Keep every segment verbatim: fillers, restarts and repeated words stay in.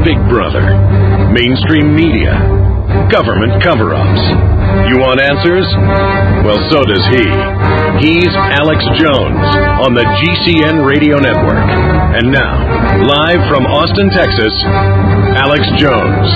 Big Brother, mainstream media, government cover-ups. You want answers? Well, so does he. He's Alex Jones on the G C N Radio Network. And now, live from Austin, Texas, Alex Jones.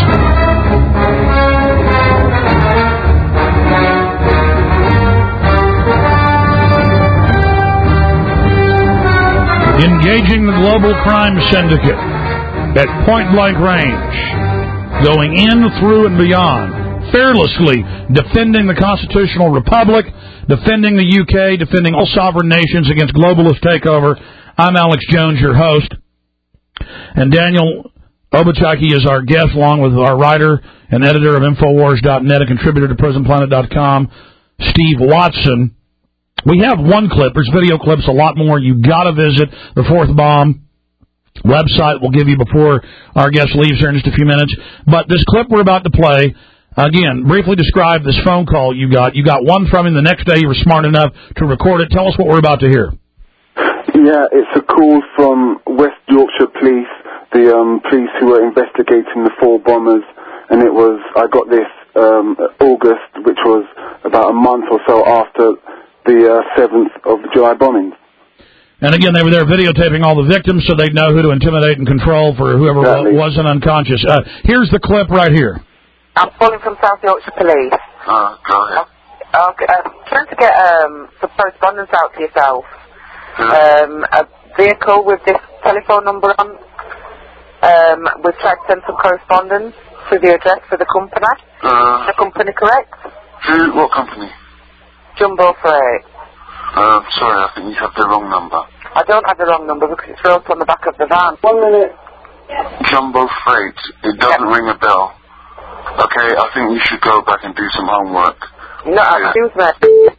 Engaging the global crime syndicate at point-blank range, going in, through, and beyond, fearlessly defending the constitutional republic, defending the U K, defending all sovereign nations against globalist takeover. I'm Alex Jones, your host, and Daniel Obuchaki is our guest, along with our writer and editor of Infowars dot net and contributor to Prison Planet dot com, Steve Watson. We have one clip. There's video clips, a lot more. You've got to visit the Fourth Bomb website. We'll give you before our guest leaves here in just a few minutes. But this clip we're about to play, again, briefly describe this phone call you got. You got one from him. The next day you were smart enough to record it. Tell us what we're about to hear. Yeah, it's a call from West Yorkshire Police, the um, police who were investigating the four bombers. And it was, I got this um, August, which was about a month or so after the uh, seventh of July bombings. And again, they were there videotaping all the victims so they'd know who to intimidate and control for whoever exactly. wasn't unconscious. Uh, here's the clip right here. I'm calling from South Yorkshire Police. Uh, go ahead. Uh, okay, I'm trying to get um, some correspondence out to yourself. Huh? Um, a vehicle with this telephone number on. Um, we've tried to send some correspondence to the address for the company. Uh, the company correct? Who? What company? Jumbo Freight. Um, sorry, I think you have the wrong number. I don't have the wrong number because it's wrote on the back of the van. One minute. Jumbo Freight. It doesn't yep. ring a bell. Okay, I think you should go back and do some homework. No, yeah. excuse me.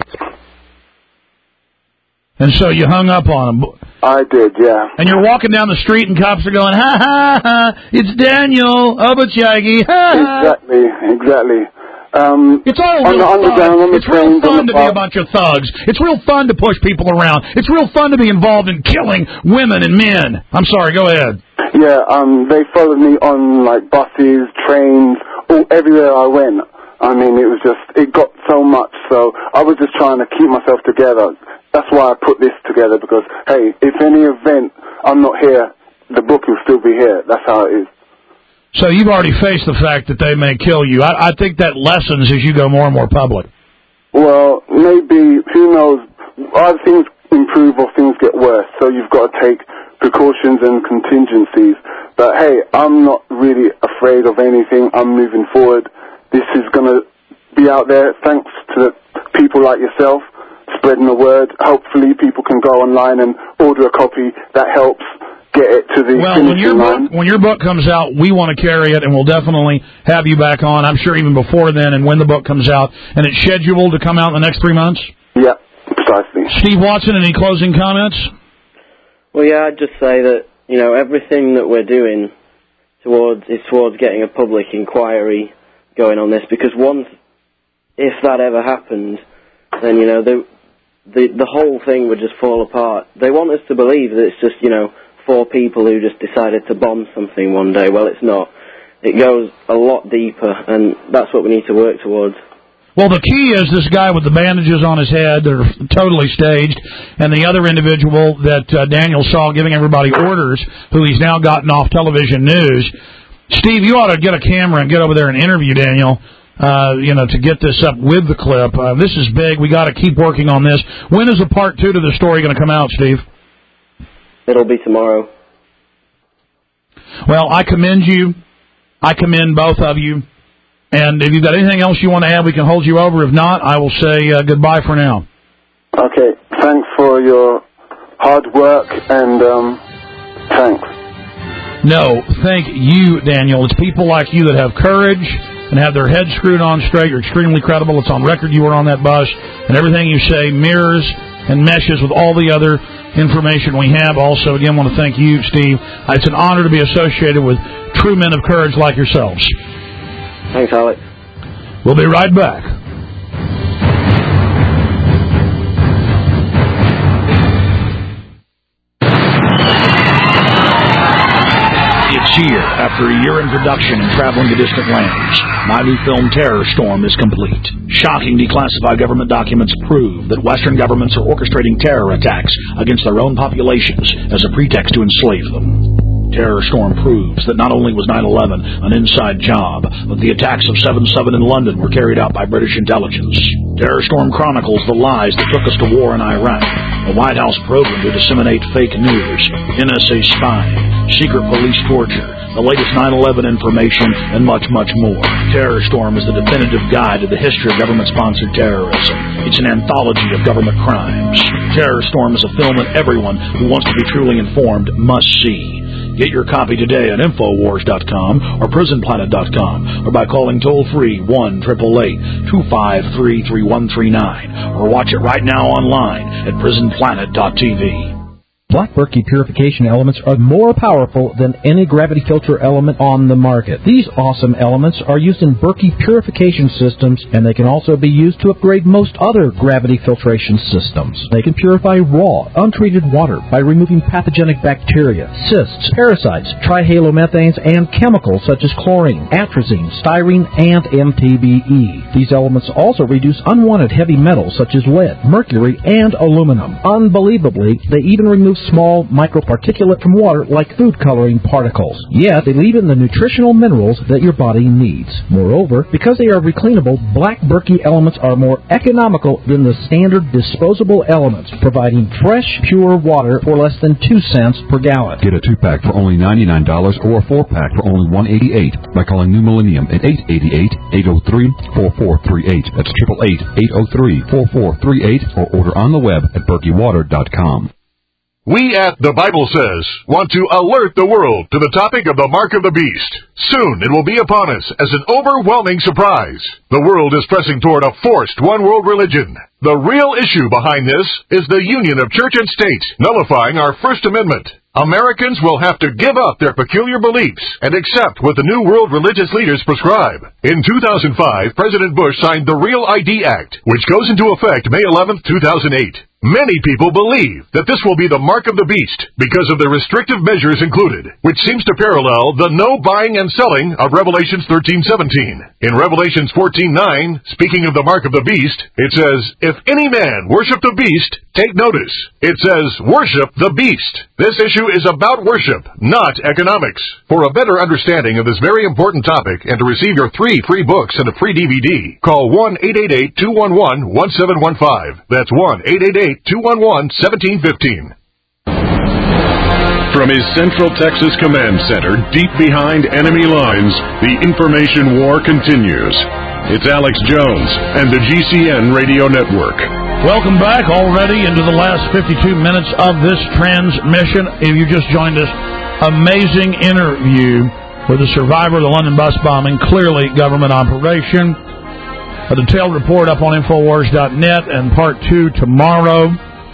And so you hung up on him. I did, yeah. And you're walking down the street and cops are going, ha ha ha, it's Daniel Obuchaki, ha ha. Exactly, exactly. Um, it's all real on the, fun. on the it's real fun to park. be a bunch of thugs. It's real fun to push people around. It's real fun to be involved in killing women and men. I'm sorry, go ahead. Yeah, um, they followed me on, like, buses, trains, all, everywhere I went. I mean, it was just, it got so much, so I was just trying to keep myself together. That's why I put this together, because, hey, if any event I'm not here, the book will still be here. That's how it is. So you've already faced the fact that they may kill you. I, I think that lessens as you go more and more public. Well, maybe, who knows, either things improve or things get worse, so you've got to take precautions and contingencies. But hey, I'm not really afraid of anything. I'm moving forward. This is going to be out there thanks to people like yourself spreading the word. Hopefully people can go online and order a copy. That helps get it to the well, when your line. book when your book comes out, we want to carry it, and we'll definitely have you back on. I'm sure even before then, and when the book comes out, and it's scheduled to come out in the next three months. Yeah, precisely. Steve Watson, any closing comments? Well, yeah, I'd just say that you know everything that we're doing towards is towards getting a public inquiry going on this, because once if that ever happened, then you know the the the whole thing would just fall apart. They want us to believe that it's just you know. four people who just decided to bomb something one day. Well, it's not. It goes a lot deeper, and that's what we need to work towards. Well, the key is this guy with the bandages on his head that are totally staged, and the other individual that uh, Daniel saw giving everybody orders, who he's now gotten off television news. Steve, you ought to get a camera and get over there and interview Daniel, uh, you know, to get this up with the clip. Uh, this is big. We got to keep working on this. When is the part two to the story going to come out, Steve? It'll be tomorrow. Well, I commend you. I commend both of you. And if you've got anything else you want to add, we can hold you over. If not, I will say uh, goodbye for now. Okay. Thanks for your hard work, and um, thanks. No, thank you, Daniel. It's people like you that have courage and have their heads screwed on straight. You're extremely credible. It's on record you were on that bus, and everything you say mirrors and meshes with all the other information we have. Also, again, want to thank you, Steve. It's an honor to be associated with true men of courage like yourselves. Thanks, Alex. We'll be right back. It's It's here. After a year in production and traveling to distant lands, my new film Terror Storm is complete. Shocking declassified government documents prove that Western governments are orchestrating terror attacks against their own populations as a pretext to enslave them. Terror Storm proves that not only was nine eleven an inside job, but the attacks of seven seven in London were carried out by British intelligence. Terror Storm chronicles the lies that took us to war in Iraq, a White House program to disseminate fake news, N S A spying, secret police torture, the latest nine eleven information, and much, much more. Terror Storm is the definitive guide to the history of government-sponsored terrorism. It's an anthology of government crimes. Terror Storm is a film that everyone who wants to be truly informed must see. Get your copy today at Infowars dot com or Prison Planet dot com or by calling toll-free one eight eight eight, two five three, three one three nine or watch it right now online at Prison Planet dot T V. Black Berkey purification elements are more powerful than any gravity filter element on the market. These awesome elements are used in Berkey purification systems, and they can also be used to upgrade most other gravity filtration systems. They can purify raw, untreated water by removing pathogenic bacteria, cysts, parasites, trihalomethanes, and chemicals such as chlorine, atrazine, styrene, and M T B E. These elements also reduce unwanted heavy metals such as lead, mercury, and aluminum. Unbelievably, they even remove small microparticulate from water like food coloring particles. Yet, they leave in the nutritional minerals that your body needs. Moreover, because they are recleanable, Black Berkey elements are more economical than the standard disposable elements, providing fresh, pure water for less than two cents per gallon. Get a two-pack for only ninety-nine dollars or a four-pack for only one hundred eighty-eight dollars by calling New Millennium at eight eight eight, eight oh three, four four three eight. That's eight eight eight, eight oh three, four four three eight or order on the web at berkey water dot com. We at The Bible Says want to alert the world to the topic of the mark of the beast. Soon it will be upon us as an overwhelming surprise. The world is pressing toward a forced one-world religion. The real issue behind this is the union of church and state, nullifying our First Amendment. Americans will have to give up their peculiar beliefs and accept what the New World religious leaders prescribe. In two thousand five, President Bush signed the Real I D Act, which goes into effect May eleventh, two thousand eight. Many people believe that this will be the mark of the beast because of the restrictive measures included, which seems to parallel the no buying and selling of Revelations thirteen seventeen. In Revelations fourteen nine, speaking of the mark of the beast, it says, "If any man worship the beast, take notice." It says, "Worship the beast." This issue is about worship, not economics. For a better understanding of this very important topic and to receive your three free books and a free D V D, call one eight eight eight, two one one, one seven one five. That's one eight eight eight, two one one, one seven one five. From his Central Texas Command Center, deep behind enemy lines, the information war continues. It's Alex Jones and the G C N Radio Network. Welcome back already into the last fifty-two minutes of this transmission. If you just joined us, amazing interview with a survivor of the London bus bombing, clearly government operation. A detailed report up on Infowars dot net and part two tomorrow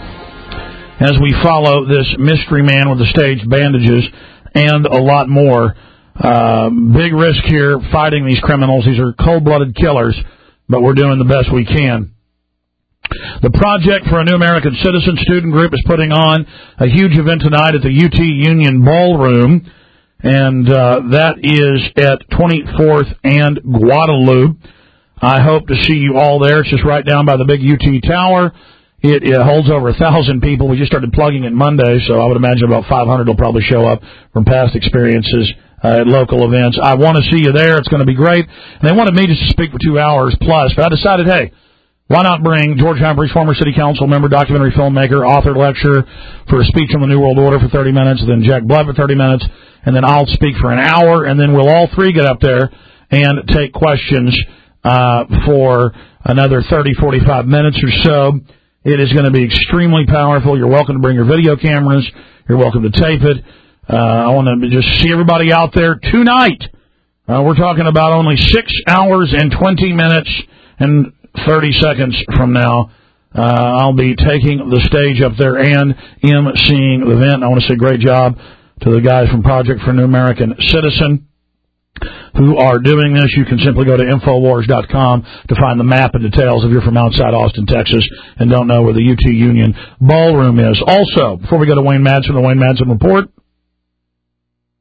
as we follow this mystery man with the staged bandages and a lot more. Uh, big risk here fighting these criminals. These are cold-blooded killers, but we're doing the best we can. The Project for a New American Citizen student group is putting on a huge event tonight at the U T Union Ballroom, and uh, that is at twenty-fourth and Guadalupe. I hope to see you all there. It's just right down by the big U T Tower. It, it holds over a thousand people. We just started plugging it Monday, so I would imagine about five hundred will probably show up from past experiences uh, at local events. I want to see you there. It's going to be great. And they wanted me just to speak for two hours plus, but I decided, hey, why not bring George Humphreys, former city council member, documentary filmmaker, author, lecturer, for a speech on the New World Order for thirty minutes, then Jack Blood for thirty minutes, and then I'll speak for an hour, and then we'll all three get up there and take questions uh, for another thirty, forty-five minutes or so. It is going to be extremely powerful. You're welcome to bring your video cameras. You're welcome to tape it. Uh, I want to just see everybody out there tonight. Uh, we're talking about only six hours and twenty minutes and thirty seconds from now. Uh, I'll be taking the stage up there and emceeing the event. I want to say great job to the guys from Project for a New American Citizen who are doing this. You can simply go to Infowars dot com to find the map and details if you're from outside Austin, Texas, and don't know where the U T Union Ballroom is. Also, before we go to Wayne Madsen, the Wayne Madsen Report,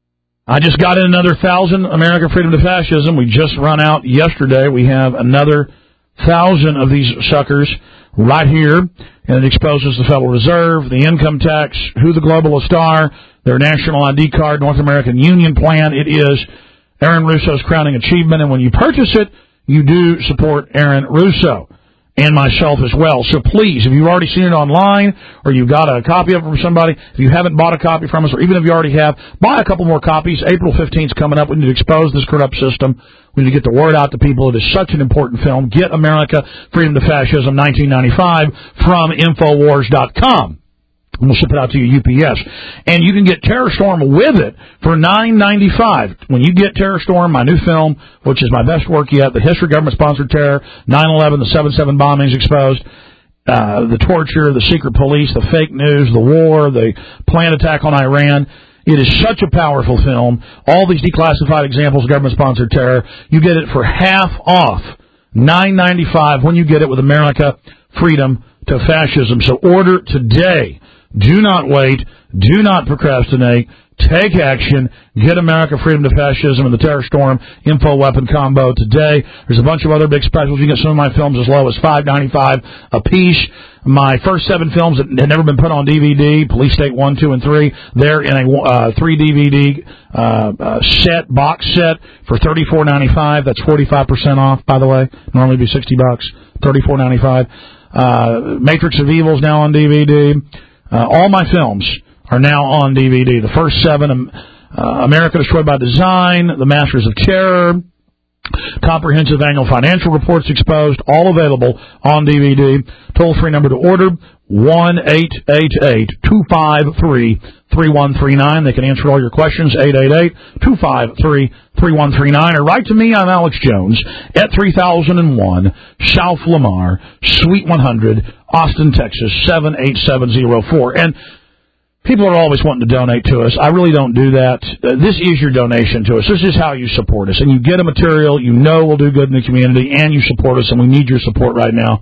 I just got in another thousand America Freedom to Fascism. We just run out yesterday. We have another thousand of these suckers right here, and it exposes the Federal Reserve, the income tax, who the globalists are, their national I D card, North American Union plan. It is Aaron Russo's crowning achievement, and when you purchase it, you do support Aaron Russo and myself as well. So please, if you've already seen it online or you've got a copy of it from somebody, if you haven't bought a copy from us, or even if you already have, buy a couple more copies. April fifteenth is coming up. We need to expose this corrupt system. We need to get the word out to people. It is such an important film. Get America, Freedom to Fascism, nineteen ninety-five from Infowars dot com. And we'll ship it out to you U P S. And you can get Terror Storm with it for nine ninety-five. When you get Terror Storm, my new film, which is my best work yet, the history of government-sponsored terror, nine eleven, the seven seven bombings exposed, uh, the torture, the secret police, the fake news, the war, the planned attack on Iran. It is such a powerful film. All these declassified examples of government-sponsored terror, you get it for half off, nine ninety-five, when you get it with America, Freedom to Fascism. So order today. Do not wait. Do not procrastinate. Take action. Get America, Freedom to Fascism, and the Terror Storm info weapon combo today. There's a bunch of other big specials. You can get some of my films as low as five ninety-five a piece. My first seven films that had never been put on D V D, Police State one, two, and three, they're in a uh, three D V D uh, uh, set, box set for thirty-four ninety-five. That's forty-five percent off, by the way. Normally it'd be sixty bucks, thirty-four ninety-five. Uh, Matrix of Evil is now on D V D. Uh, all my films are now on D V D. The first seven, um, uh, America Destroyed by Design, The Masters of Terror, Comprehensive Annual Financial Reports Exposed, all available on D V D. Toll-free number to order, one eight eight eight, two five three, three one three nine. They can answer all your questions, eight eight eight, two five three, three one three nine. Or write to me, I'm Alex Jones, at three thousand one South Lamar, Suite one hundred, Austin, Texas, seven eight seven zero four. And people are always wanting to donate to us. I really don't do that. Uh, this is your donation to us. This is how you support us. And you get a material you know will do good in the community, and you support us, and we need your support right now.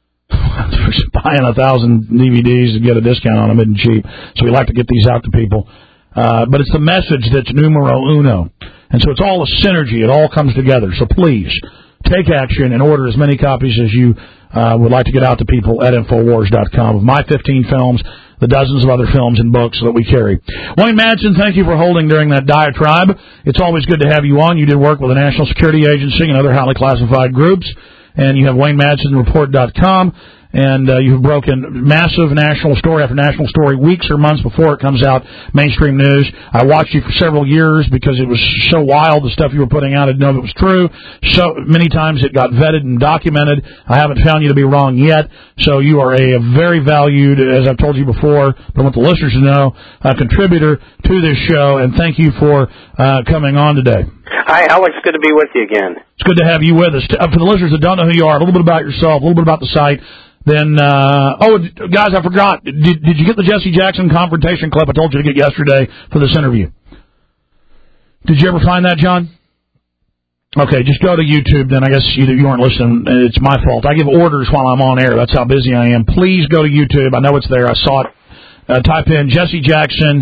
Buying a thousand D V Ds to get a discount on them isn't cheap, so we like to get these out to people. Uh, but it's the message that's numero uno. And so it's all a synergy. It all comes together. So please, take action and order as many copies as you uh, would like to get out to people at Infowars dot com of my fifteen films, the dozens of other films and books that we carry. Wayne Madsen, thank you for holding during that diatribe. It's always good to have you on. You did work with the National Security Agency and other highly classified groups. And you have Wayne Madsen Report dot com. And uh, you've broken massive national story after national story weeks or months before it comes out, mainstream news. I watched you for several years because it was so wild, the stuff you were putting out. I didn't know if it was true. So many times it got vetted and documented. I haven't found you to be wrong yet. So you are a very valued, as I've told you before, but I want the listeners to know, a contributor to this show. And thank you for uh, coming on today. Hi, Alex. Good to be with you again. It's good to have you with us. Uh, for the listeners that don't know who you are, a little bit about yourself, a little bit about the site. Then, uh, oh, guys, I forgot. Did, did you get the Jesse Jackson confrontation clip I told you to get yesterday for this interview? Did you ever find that, John? Okay, just go to YouTube, then. I guess you, you weren't listening. It's my fault. I give orders while I'm on air. That's how busy I am. Please go to YouTube. I know it's there. I saw it. Uh, type in Jesse Jackson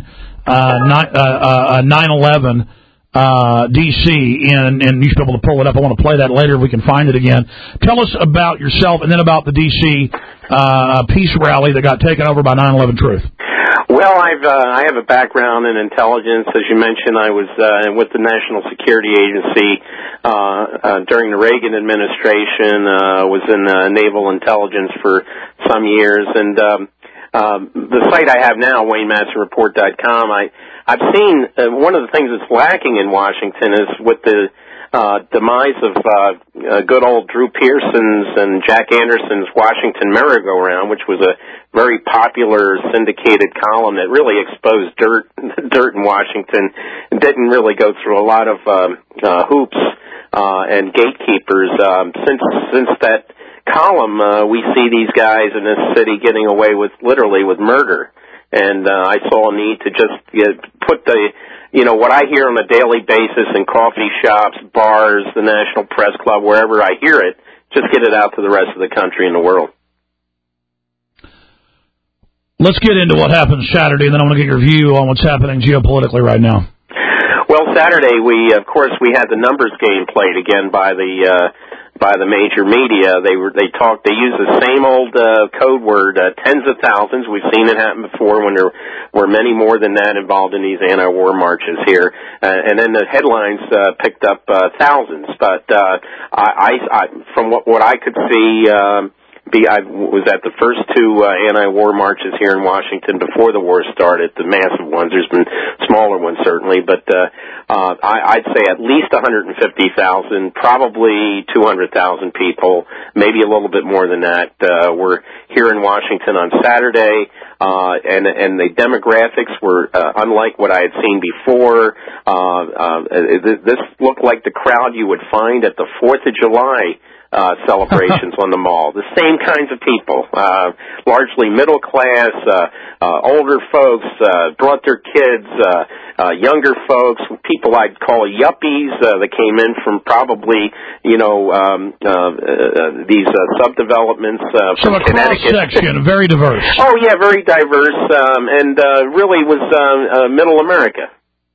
uh, nine eleven Uh, D C, and, and you should be able to pull it up. I want to play that later if we can find it again. Tell us about yourself and then about the D C uh, peace rally that got taken over by nine eleven Truth. Well, I've uh, I have a background in intelligence. As you mentioned, I was uh, with the National Security Agency uh, uh, during the Reagan administration. Uh, was in uh, naval intelligence for some years, and um, um, the site I have now, Wayne Madsen Report dot com, I I've seen uh, one of the things that's lacking in Washington is with the uh, demise of uh, uh, good old Drew Pearson's and Jack Anderson's Washington Merry-Go-Round, which was a very popular syndicated column that really exposed dirt dirt in Washington and didn't really go through a lot of um, uh, hoops uh, and gatekeepers. Um, since since that column, uh, we see these guys in this city getting away with literally with murder. And uh, I saw a need to just you know, put the, you know, what I hear on a daily basis in coffee shops, bars, the National Press Club, wherever I hear it, just get it out to the rest of the country and the world. Let's get into what happened Saturday, and then I want to get your view on what's happening geopolitically right now. Well, Saturday we, of course, we had the numbers game played again by the uh, by the major media. They were they talked. They used the same old uh, code word, uh, tens of thousands. We've seen it happen before when there were many more than that involved in these anti-war marches here. Uh, and then the headlines uh, picked up uh, thousands. But uh, I, I, I, from what what I could see. Um, Be, I was at the first two uh, anti-war marches here in Washington before the war started, the massive ones. There's been smaller ones, certainly, but uh, uh, I, I'd say at least one hundred fifty thousand, probably two hundred thousand people, maybe a little bit more than that, uh, were here in Washington on Saturday, uh, and, and the demographics were uh, unlike what I had seen before. Uh, uh, this looked like the crowd you would find at the fourth of July Uh, celebrations on the mall. The same kinds of people, uh, largely middle class, uh, uh, older folks, uh, brought their kids, uh, uh, younger folks, people I'd call yuppies, uh, that came in from probably, you know, um, uh, uh, these uh, subdevelopments uh, from so a Connecticut. cross-section, very diverse. Oh, yeah, very diverse, um, and uh, really was uh, uh, middle America.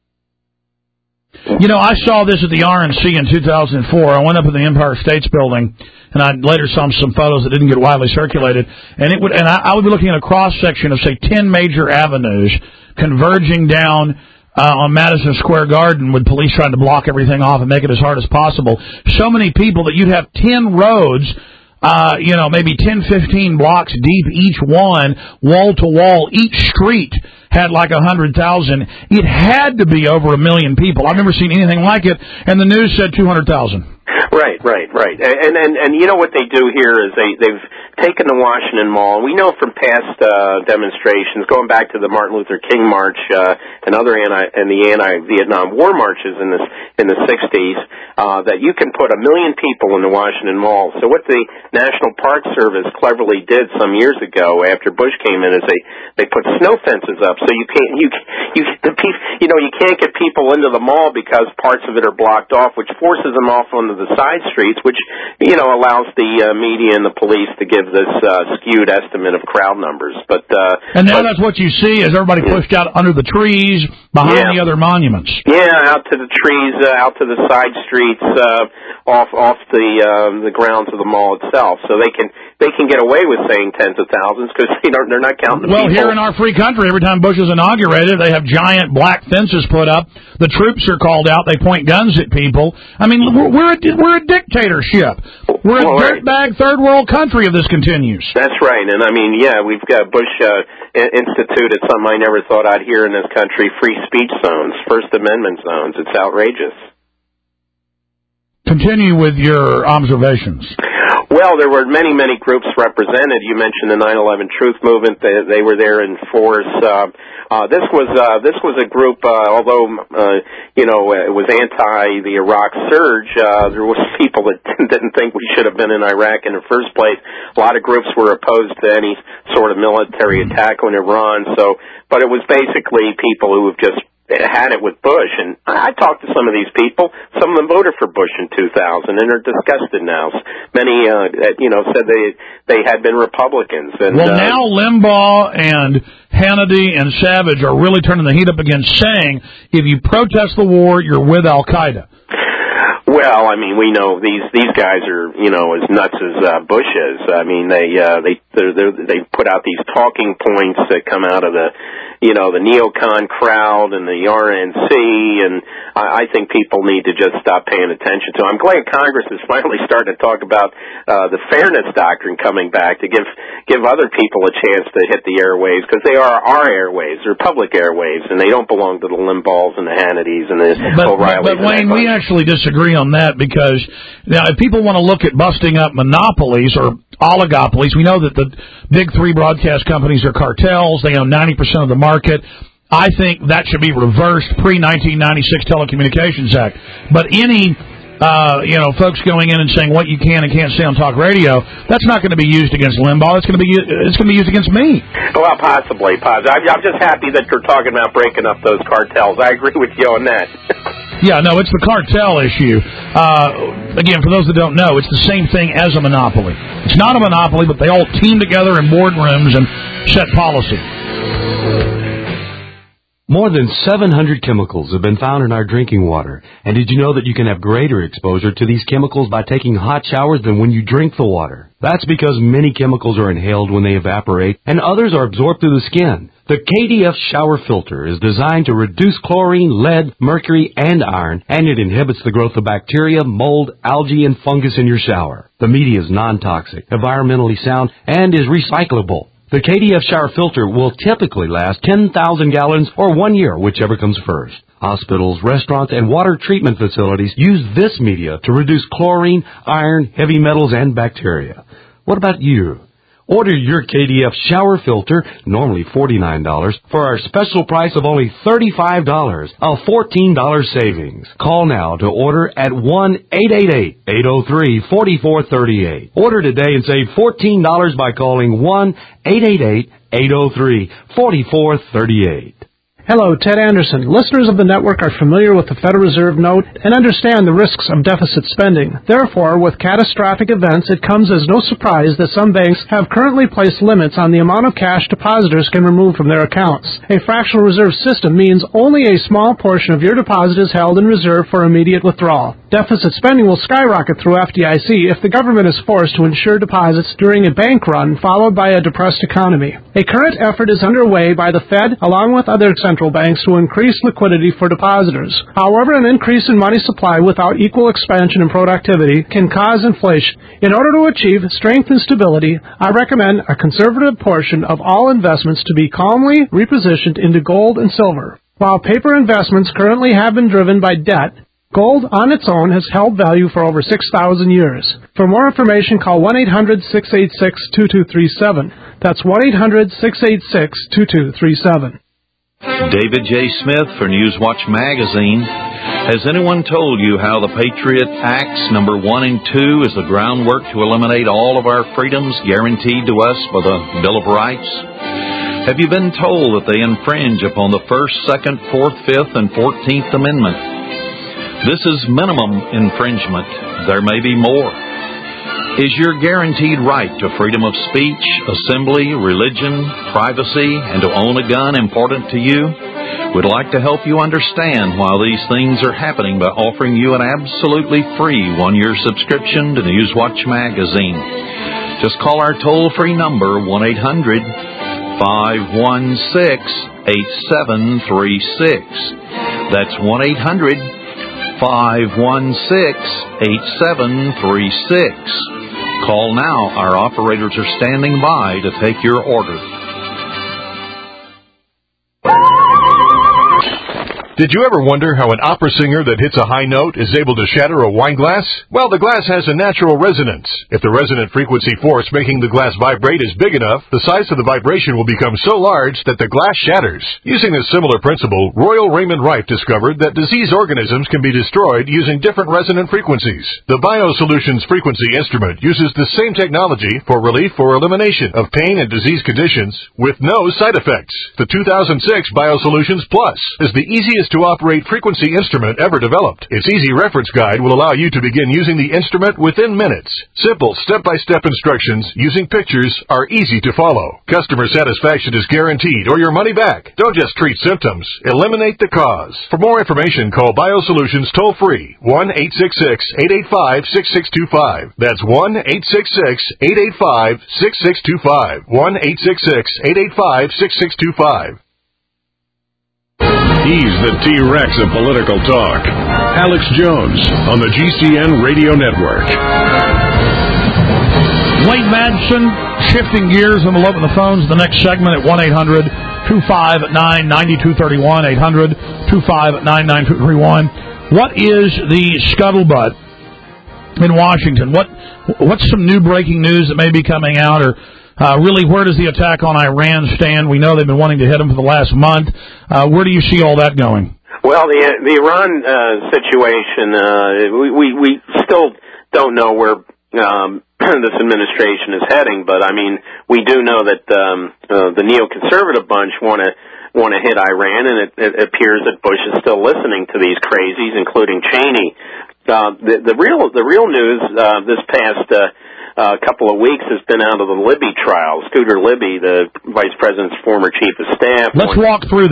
You know, I saw this at the R N C in two thousand four. I went up in the Empire States Building, and I later saw some photos that didn't get widely circulated. And it would, and I, I would be looking at a cross section of say ten major avenues converging down uh, on Madison Square Garden, with police trying to block everything off and make it as hard as possible. So many people that you'd have ten roads. Uh, you know, maybe ten, fifteen blocks deep each one, wall to wall. Each street had like a hundred thousand. It had to be over a million people. I've never seen anything like it, and the news said two hundred thousand. Right, right, right. And, and, and you know what they do here is they, they've taken the Washington Mall. We know from past uh, demonstrations, going back to the Martin Luther King March uh, and other anti and the anti-Vietnam War marches in the in the sixties, uh, that you can put a million people in the Washington Mall. So what the National Park Service cleverly did some years ago after Bush came in is they they put snow fences up, so you can't you you the you know you can't get people into the mall because parts of it are blocked off, which forces them off onto the side streets, which, you know, allows the uh, media and the police to give this uh, skewed estimate of crowd numbers. But uh, and now but, that's what you see, is everybody yeah. pushed out under the trees, behind yeah. the other monuments. Yeah, out to the trees, uh, out to the side streets, uh, off off the uh, the grounds of the mall itself. So they can they can get away with saying tens of thousands because you know they're not counting the well, people. Well, here in our free country, every time Bush is inaugurated, they have giant black fences put up. The troops are called out. They point guns at people. I mean, we're we're a, we're a dictatorship. We're a well, dirtbag third world country if this continues. That's right. And, I mean, yeah, we've got Bush uh, instituted something I never thought I'd hear in this country, free speech zones, First Amendment zones. It's outrageous. Continue with your observations. Well, there were many, many groups represented. You mentioned the nine eleven Truth Movement. They, they were there in force. Uh, uh, this was uh, this was a group, uh, although uh, you know it was anti the Iraq surge. Uh, there was people that didn't think we should have been in Iraq in the first place. A lot of groups were opposed to any sort of military attack on Iran. So, but it was basically people who have just had it with Bush, and I talked to some of these people. Some of them voted for Bush in two thousand and are disgusted now. Many, uh, you know, said they they had been Republicans. And, well, uh, now Limbaugh and Hannity and Savage are really turning the heat up against saying if you protest the war, you're with Al Qaeda. Well, I mean, we know these these guys are, you know, as nuts as uh, Bush is. I mean, they uh, they they're, they're, they put out these talking points that come out of the, you know, the neocon crowd and the R N C, and I, I think people need to just stop paying attention to. I'm glad Congress is finally starting to talk about uh, the fairness doctrine coming back to give give other people a chance to hit the airwaves, because they are our airwaves, they're public airwaves, and they don't belong to the Limbaughs and the Hannitys and the but, O'Reillys. But, but Wayne, we actually disagree on that, because now if people want to look at busting up monopolies or oligopolies, we know that the big three broadcast companies are cartels. They own ninety percent of the market. I think that should be reversed pre nineteen ninety-six Telecommunications Act. But any, uh, you know, folks going in and saying what you can and can't say on talk radio, that's not going to be used against Limbaugh. It's going to be it's going to be used against me. Well, possibly, possibly. I'm just happy that you're talking about breaking up those cartels. I agree with you on that. Yeah, no, it's the cartel issue. Uh, again, for those that don't know, it's the same thing as a monopoly. It's not a monopoly, but they all team together in boardrooms and set policy. More than seven hundred chemicals have been found in our drinking water. And did you know that you can have greater exposure to these chemicals by taking hot showers than when you drink the water? That's because many chemicals are inhaled when they evaporate, and others are absorbed through the skin. The K D F shower filter is designed to reduce chlorine, lead, mercury, and iron, and it inhibits the growth of bacteria, mold, algae, and fungus in your shower. The media is non-toxic, environmentally sound, and is recyclable. The K D F shower filter will typically last ten thousand gallons or one year, whichever comes first. Hospitals, restaurants, and water treatment facilities use this media to reduce chlorine, iron, heavy metals, and bacteria. What about you? Order your K D F shower filter, normally forty-nine dollars, for our special price of only thirty-five dollars, a fourteen dollars savings. Call now to order at one eight eight eight, eight oh three, four four three eight. Order today and save fourteen dollars by calling one eight eight eight, eight oh three, four four three eight. Hello, Ted Anderson. Listeners of the network are familiar with the Federal Reserve note and understand the risks of deficit spending. Therefore, with catastrophic events, it comes as no surprise that some banks have currently placed limits on the amount of cash depositors can remove from their accounts. A fractional reserve system means only a small portion of your deposit is held in reserve for immediate withdrawal. Deficit spending will skyrocket through F D I C if the government is forced to insure deposits during a bank run followed by a depressed economy. A current effort is underway by the Fed along with other central banks to increase liquidity for depositors. However, an increase in money supply without equal expansion and productivity can cause inflation. In order to achieve strength and stability, I recommend a conservative portion of all investments to be calmly repositioned into gold and silver. While paper investments currently have been driven by debt, gold on its own has held value for over six thousand years. For more information, call one eight hundred, six eight six, two two three seven. That's one eight hundred, six eight six, two two three seven. David J. Smith for Newswatch Magazine. Has anyone told you how the Patriot Acts number one and two is the groundwork to eliminate all of our freedoms guaranteed to us by the Bill of Rights? Have you been told that they infringe upon the First, Second, Fourth, Fifth, and Fourteenth Amendment? This is minimum infringement. There may be more. Is your guaranteed right to freedom of speech, assembly, religion, privacy, and to own a gun important to you? We'd like to help you understand why these things are happening by offering you an absolutely free one-year subscription to Newswatch Magazine. Just call our toll-free number, one eight hundred, five one six, eight seven three six. That's one eight hundred, five one six, eight seven three six. Call now. Our operators are standing by to take your order. Did you ever wonder how an opera singer that hits a high note is able to shatter a wine glass? Well, the glass has a natural resonance. If the resonant frequency force making the glass vibrate is big enough, the size of the vibration will become so large that the glass shatters. Using a similar principle, Royal Raymond Rife discovered that disease organisms can be destroyed using different resonant frequencies. The BioSolutions frequency instrument uses the same technology for relief or elimination of pain and disease conditions with no side effects. The two thousand six BioSolutions Plus is the easiest to operate frequency instrument ever developed. Its easy reference guide will allow you to begin using the instrument within minutes. Simple step-by-step instructions using pictures are easy to follow. Customer satisfaction is guaranteed or your money back. Don't just treat symptoms, eliminate the cause. For more information, call BioSolutions toll-free, one eight six six, eight eight five, six six two five. That's one eight six six, eight eight five, six six two five. one eight six six, eight eight five, six six two five. He's the T-Rex of political talk. Alex Jones on the G C N Radio Network. Wade Madsen, shifting gears, and we'll open the phones the next segment at one eight hundred, two five nine, nine two three one, eight hundred, two five nine, nine two three one. What is the scuttlebutt in Washington? What What's some new breaking news that may be coming out, or Uh, really, where does the attack on Iran stand? We know they've been wanting to hit them for the last month. Uh, where do you see all that going? Well, the the Iran uh, situation, uh, we, we we still don't know where um, this administration is heading, but I mean, we do know that um, uh, the neoconservative bunch want to want to hit Iran, and it, it appears that Bush is still listening to these crazies, including Cheney. Uh, the, the real the real news uh, this past uh, a uh, couple of weeks has been out of the Libby trial. Scooter Libby, the vice president's former chief of staff. Let's walk through that.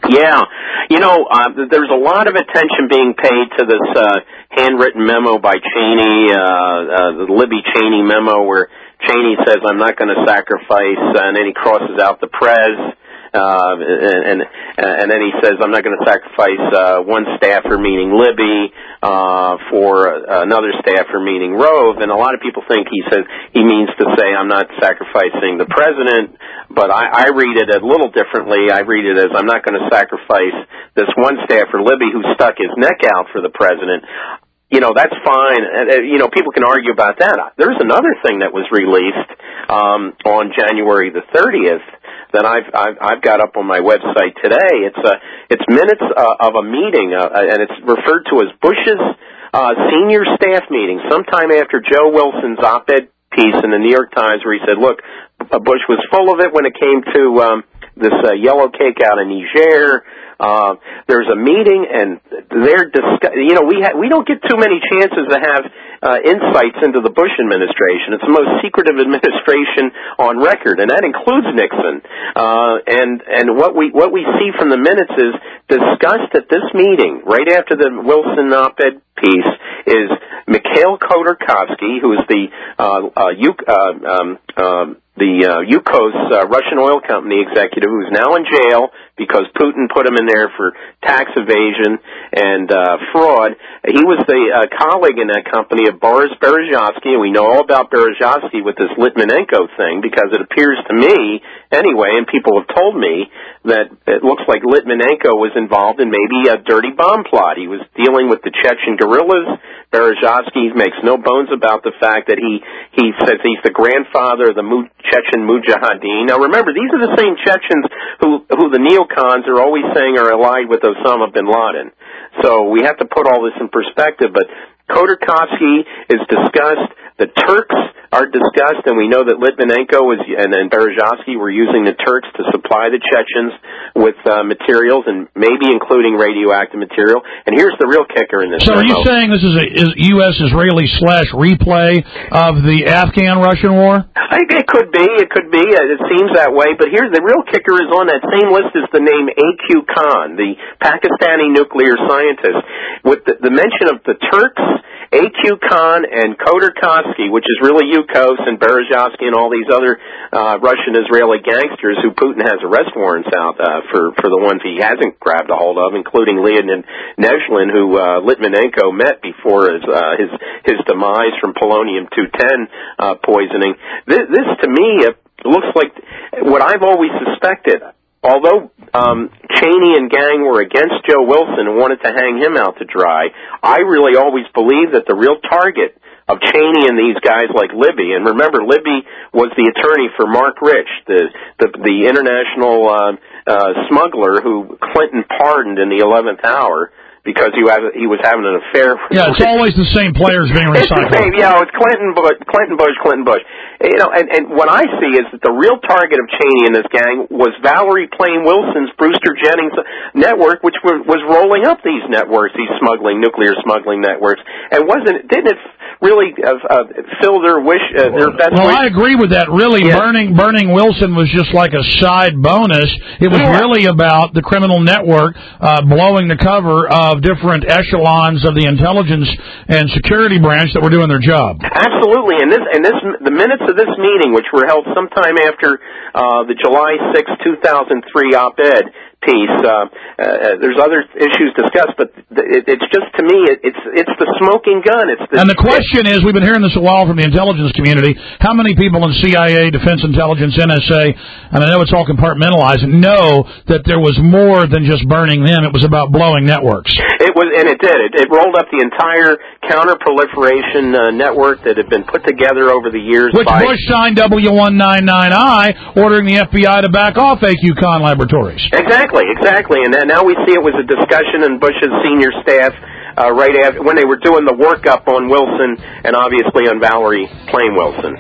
Yeah. You know, uh, there's a lot of attention being paid to this uh, handwritten memo by Cheney, uh, uh, the Libby Cheney memo, where Cheney says, I'm not going to sacrifice, and then he crosses out the Prez. Uh, and, and and then he says, I'm not going to sacrifice uh, one staffer, meaning Libby, uh, for another staffer, meaning Rove. And a lot of people think he says he means to say, I'm not sacrificing the president. But I, I read it a little differently. I read it as, I'm not going to sacrifice this one staffer, Libby, who stuck his neck out for the president. You know, that's fine. Uh, you know, people can argue about that. There's another thing that was released um, on January the thirtieth that I've, I've I've got up on my website today. It's uh, it's minutes uh, of a meeting, uh, and it's referred to as Bush's uh, senior staff meeting, sometime after Joe Wilson's op-ed piece in the New York Times, where he said, "Look, Bush was full of it when it came to um, this uh, yellow cake out in Niger." Uh, there's a meeting, and they're discuss- you know, we ha- we don't get too many chances to have uh, insights into the Bush administration. It's the most secretive administration on record, and that includes Nixon. Uh, and and what we what we see from the minutes is discussed at this meeting, right after the Wilson op-ed piece, is Mikhail Khodorkovsky, who is the uh, uh, U- uh, um, um, the uh, Yukos uh, Russian oil company executive, who's now in jail because Putin put him in there for tax evasion and uh, fraud. He was the uh, colleague in that company of Boris Berezovsky, and we know all about Berezovsky with this Litvinenko thing, because it appears to me, anyway, and people have told me, that it looks like Litvinenko was involved in maybe a dirty bomb plot. He was dealing with the Chechen guerrillas. Berezovsky makes no bones about the fact that he, he says he's the grandfather of the Mu- Chechen Mujahideen. Now remember, these are the same Chechens who, who the neocons are always saying are allied with Osama bin Laden. So we have to put all this in perspective, but Khodorkovsky is discussed, the Turks are discussed, and we know that Litvinenko was, and, and Berezovsky were using the Turks to supply the Chechens with uh, materials, and maybe including radioactive material. And here's the real kicker in this. So memo. are you saying this is a is U S Israeli slash replay of the Afghan-Russian war? I, it could be, it could be. It seems that way. But here's the real kicker: is on that same list is the name A Q Khan, the Pakistani nuclear scientist, with the, the mention of the Turks, A Q Khan, and Khodorkovsky, which is really Yukos and Berezovsky and all these other uh, Russian-Israeli gangsters who Putin has arrest warrants out uh, for for the ones he hasn't grabbed a hold of, including Leonid Nezhlin, who uh, Litvinenko met before his uh, his his demise from polonium two ten uh, poisoning. This, this to me, it looks like what I've always suspected. Although um, Cheney and gang were against Joe Wilson and wanted to hang him out to dry, I really always believed that the real target of Cheney and these guys like Libby, and remember, Libby was the attorney for Mark Rich, the the, the international uh, uh, smuggler who Clinton pardoned in the eleventh hour because he was he was having an affair. Yeah, it's always the same players being recycled. It's the same, yeah, it's Clinton, Bush, Clinton, Bush, Clinton, Bush. You know, and, and what I see is that the real target of Cheney and this gang was Valerie Plame Wilson's Brewster Jennings network, which were, was rolling up these networks, these smuggling, nuclear smuggling networks, and wasn't didn't it really uh, uh, fill their wish, uh, their best well, wish? I agree with that. Really, yeah. burning burning Wilson was just like a side bonus. It was yeah. really about the criminal network uh, blowing the cover of different echelons of the intelligence and security branch that were doing their job. Absolutely, and this and this the minutes of this meeting, which were held sometime after uh, the July sixth, two thousand three op-ed piece. Uh, uh, there's other issues discussed, but it, it's just, to me, it, it's it's the smoking gun. It's the, and the question is, we've been hearing this a while from the intelligence community, how many people in C I A, Defense Intelligence, N S A, and I know it's all compartmentalized, know that there was more than just burning them. It was about blowing networks. It was, and it did. It, it rolled up the entire counter-proliferation uh, network that had been put together over the years. Which by Bush signed W one ninety-nine I, ordering the F B I to back off A Q Khan Laboratories. Exactly. Exactly, and now we see it was a discussion in Bush's senior staff uh, right after when they were doing the workup on Wilson and obviously on Valerie Plame Wilson.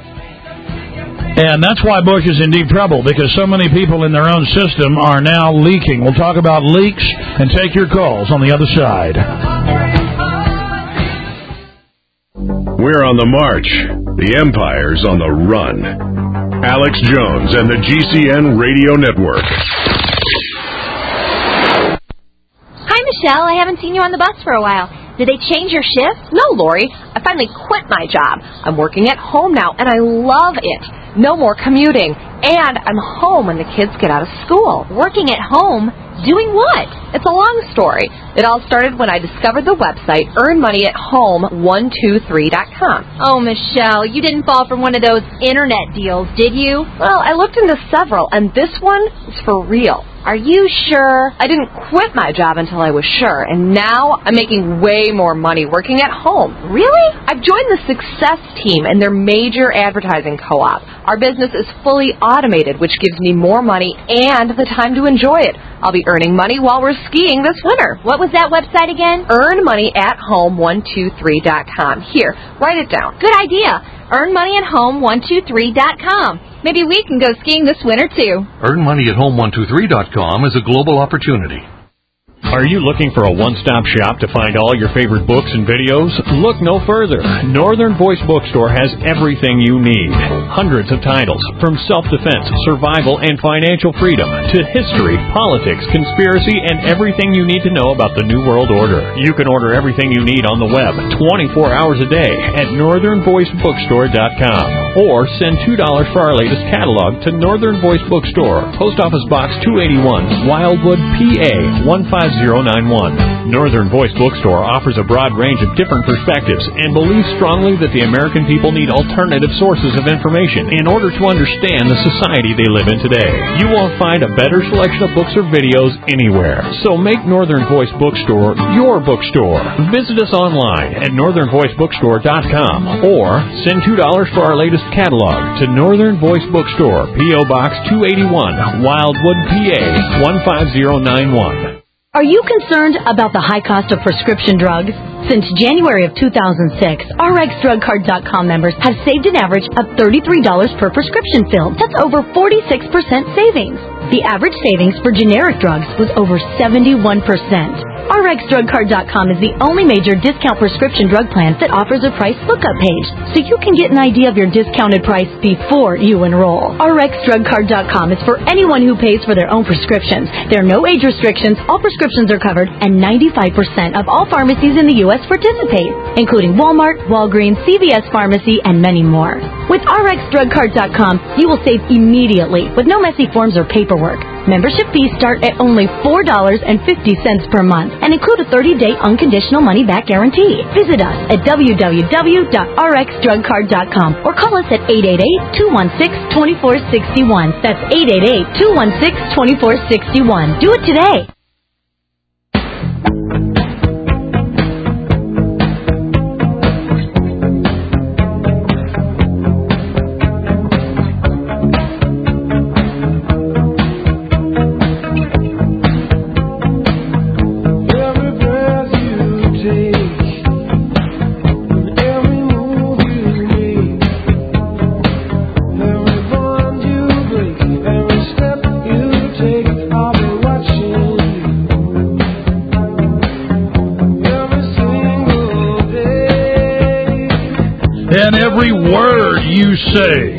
And that's why Bush is in deep trouble, because so many people in their own system are now leaking. We'll talk about leaks and take your calls on the other side. We're on the march. The Empire's on the run. Alex Jones and the G C N Radio Network. Michelle. I haven't seen you on the bus for a while. Did they change your shift? No, Lori. I finally quit my job. I'm working at home now, and I love it. No more commuting. And I'm home when the kids get out of school. Working at home? Doing what? It's a long story. It all started when I discovered the website earn money at home one two three dot com. Oh, Michelle, you didn't fall for one of those internet deals, did you? Well, I looked into several, and this one is for real. Are you sure? I didn't quit my job until I was sure, and now I'm making way more money working at home. Really? I've joined the Success Team and their major advertising co-op. Our business is fully automated, which gives me more money and the time to enjoy it. I'll be earning money while we're skiing this winter. What was that website again? earn money at home one two three dot com. Here, write it down. Good idea. earn money at home one two three dot com. Maybe we can go skiing this winter, too. earn money at home one two three dot com is a global opportunity. Are you looking for a one-stop shop to find all your favorite books and videos? Look no further. Northern Voice Bookstore has everything you need. Hundreds of titles, from self-defense, survival, and financial freedom, to history, politics, conspiracy, and everything you need to know about the New World Order. You can order everything you need on the web twenty-four hours a day at northern voice bookstore dot com. Or send two dollars for our latest catalog to Northern Voice Bookstore, Post Office Box two eighty-one, Wildwood, P A one five zero nine one. Northern Voice Bookstore offers a broad range of different perspectives and believes strongly that the American people need alternative sources of information in order to understand the society they live in today. You won't find a better selection of books or videos anywhere. So make Northern Voice Bookstore your bookstore. Visit us online at northern voice bookstore dot com or send two dollars for our latest catalog to Northern Voice Bookstore, P O Box two eighty-one, Wildwood, P A one five zero nine one. Are you concerned about the high cost of prescription drugs? Since January of two thousand six, R X drug card dot com members have saved an average of thirty-three dollars per prescription fill. That's over forty-six percent savings. The average savings for generic drugs was over seventy-one percent. R X drug card dot com is the only major discount prescription drug plan that offers a price lookup page, so you can get an idea of your discounted price before you enroll. R X drug card dot com is for anyone who pays for their own prescriptions. There are no age restrictions, all prescriptions are covered, and ninety-five percent of all pharmacies in the U S participate, including Walmart, Walgreens, C V S Pharmacy, and many more. With R X drug card dot com, you will save immediately with no messy forms or paperwork. Membership fees start at only four dollars and fifty cents per month and include a thirty-day unconditional money-back guarantee. Visit us at w w w dot r x drug card dot com or call us at eight eight eight, two one six, two four six one. That's eight eight eight, two one six, two four six one. Do it today. And every word you say.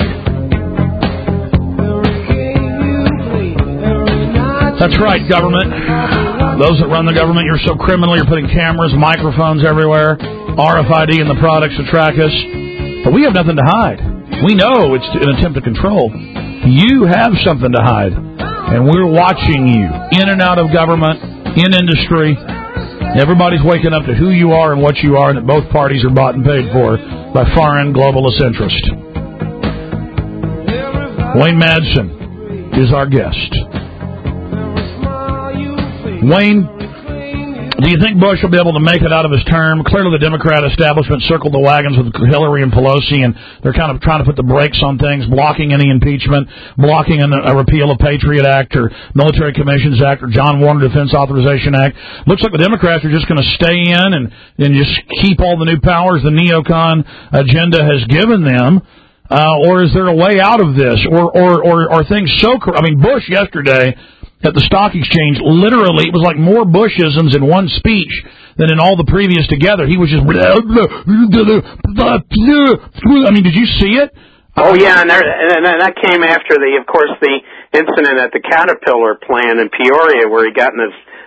That's right, government. Those that run the government, you're so criminal. You're putting cameras, microphones everywhere, R F I D in the products to track us. But we have nothing to hide. We know it's an attempt to control. You have something to hide. And we're watching you in and out of government, in industry. Everybody's waking up to who you are and what you are, and that both parties are bought and paid for by foreign globalist interest. Wayne Madsen is our guest. Wayne, do you think Bush will be able to make it out of his term? Clearly the Democrat establishment circled the wagons with Hillary and Pelosi, and they're kind of trying to put the brakes on things, blocking any impeachment, blocking a repeal of Patriot Act or Military Commissions Act or John Warner Defense Authorization Act. Looks like the Democrats are just going to stay in and, and just keep all the new powers the neocon agenda has given them. Uh, or is there a way out of this? Or, or, or are things so... I mean, Bush yesterday at the stock exchange, literally, it was like more Bushisms in one speech than in all the previous together. He was just... I mean, did you see it? Oh, yeah, and, there, and that came after, the, of course, the incident at the Caterpillar plant in Peoria where he got in his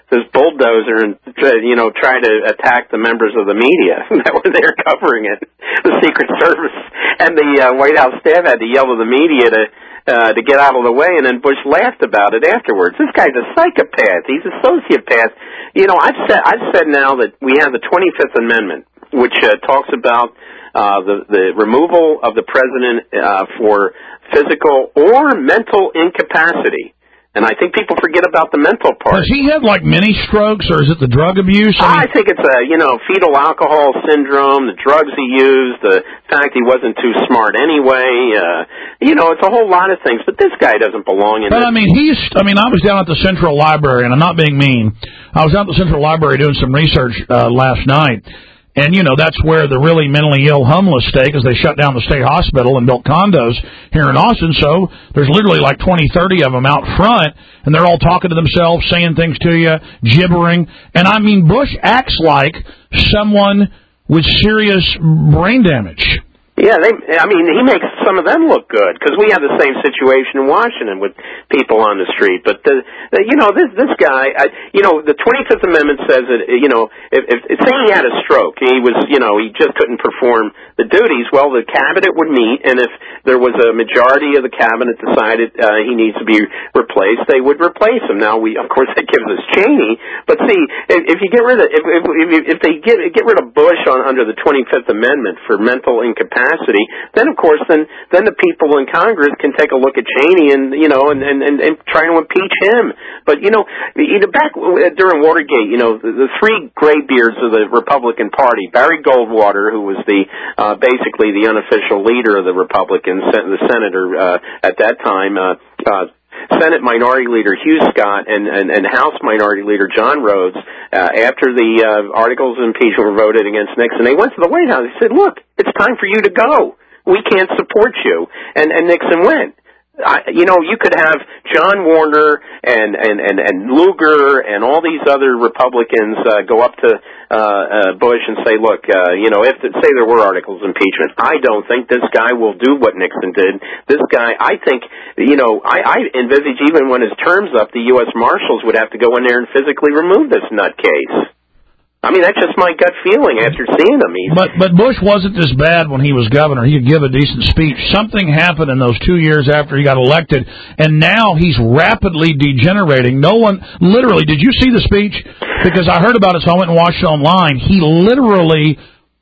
this bulldozer and, you know, try to attack the members of the media that were there covering it. The Secret Service and the uh, White House staff had to yell to the media to uh, to get out of the way, and then Bush laughed about it afterwards. This guy's a psychopath. He's a sociopath. You know, I've said I've said now that we have the twenty-fifth Amendment, which uh, talks about uh, the the removal of the president uh, for physical or mental incapacity. And I think people forget about the mental part. Does he have, like, mini strokes, or is it the drug abuse? I, mean, I think it's, a, you know, fetal alcohol syndrome, the drugs he used, the fact he wasn't too smart anyway. Uh, you know, it's a whole lot of things. But this guy doesn't belong in But, this. I mean, he's, I mean, I was down at the Central Library, and I'm not being mean. I was out at the Central Library doing some research uh, last night. And, you know, that's where the really mentally ill homeless stay, because they shut down the state hospital and built condos here in Austin. So there's literally like twenty, thirty of them out front, and they're all talking to themselves, saying things to you, gibbering. And, I mean, Bush acts like someone with serious brain damage. Yeah, they. I mean, he makes some of them look good, because we have the same situation in Washington with people on the street. But the, the you know, this this guy, I, you know, the twenty-fifth Amendment says that, you know, if, if, if say he had a stroke, he was, you know, he just couldn't perform the duties. Well, the cabinet would meet, and if there was a majority of the cabinet decided uh, he needs to be replaced, they would replace him. Now, we, of course, that gives us Cheney. But see, if, if you get rid of if if, if they get get rid of Bush on under the twenty-fifth Amendment for mental incapacity, then of course, then then the people in Congress can take a look at Cheney and you know and and, and, and try to impeach him. But you know, you know, back during Watergate, you know, the, the three graybeards of the Republican Party, Barry Goldwater, who was the uh, basically the unofficial leader of the Republicans, the senator uh, at that time. Uh, uh, Senate Minority Leader Hugh Scott and, and, and House Minority Leader John Rhodes, uh, after the uh, articles of impeachment were voted against Nixon, they went to the White House. They said, look, it's time for you to go. We can't support you. And, and Nixon went. I, you know, you could have John Warner and, and, and, and Lugar and all these other Republicans uh, go up to uh, uh, Bush and say, look, uh, you know, if say there were articles of impeachment, I don't think this guy will do what Nixon did. This guy, I think, you know, I, I envisage even when his term's up, the U S Marshals would have to go in there and physically remove this nutcase. I mean, that's just my gut feeling after seeing him. He's... But but Bush wasn't this bad when he was governor. He could give a decent speech. Something happened in those two years after he got elected, and now he's rapidly degenerating. No one, literally, did you see the speech? Because I heard about it, so I went and watched it online. He literally...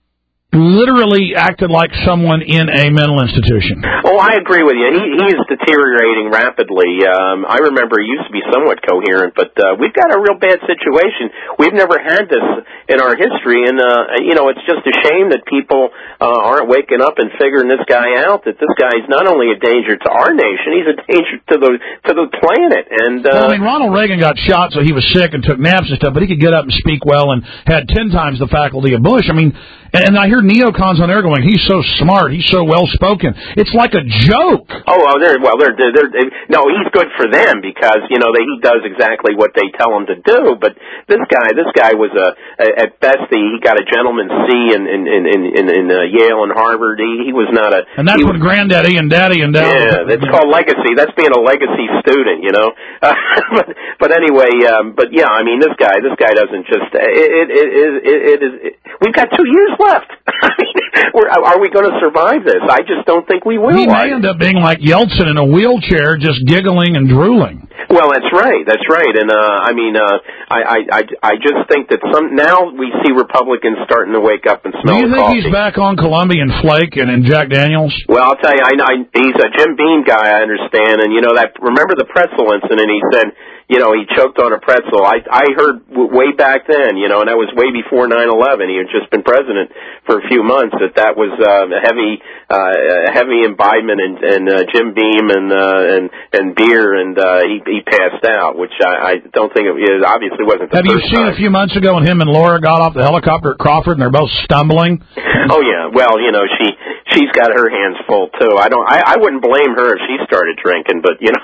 literally acted like someone in a mental institution. Oh, I agree with you. He he is deteriorating rapidly. Um, I remember he used to be somewhat coherent, but uh, we've got a real bad situation. We've never had this in our history, and uh, you know, it's just a shame that people uh, aren't waking up and figuring this guy out. That this guy is not only a danger to our nation, he's a danger to the to the planet. And uh, well, I mean, Ronald Reagan got shot, so he was sick and took naps and stuff, but he could get up and speak well and had ten times the faculty of Bush. I mean, and, and I hear neocons on there going, he's so smart, he's so well-spoken. It's like a joke. Oh, well, they're, well, they're, they're, they're, no, he's good for them because, you know, they, he does exactly what they tell him to do, but this guy, this guy was a, a at best, he, he got a gentleman's C in, in, in, in, in uh, Yale and Harvard. He, he was not a... And that's what granddaddy and daddy and dad... Yeah, it's called legacy. That's being a legacy student, you know? Uh, but, but anyway, um, but yeah, I mean, this guy, this guy doesn't just... It, it, it, it, it is... It, we've got two years left. I mean, we're, are we going to survive this? I just don't think we will. He may end up being like Yeltsin in a wheelchair, just giggling and drooling. Well, that's right. That's right. And uh, I mean, uh, I, I, I, I just think that some now we see Republicans starting to wake up and smell. Do you think coffee. he's back on Colombian Flake and, and Jack Daniels? Well, I'll tell you, I, I, he's a Jim Beam guy, I understand. And you know that. Remember the pretzel incident? He said, you know, he choked on a pretzel. I, I heard w- way back then, you know, and that was way before nine eleven. He had just been president for a few months. That that was uh, a heavy, uh, heavy imbibement in, in uh, Jim Beam and uh, and and beer, and uh, he he passed out, which I, I don't think it, it obviously wasn't the Have first you seen time. a few months ago when him and Laura got off the helicopter at Crawford and they're both stumbling? Oh yeah, well, you know, she she's got her hands full too. I don't, I, I wouldn't blame her if she started drinking, but you know,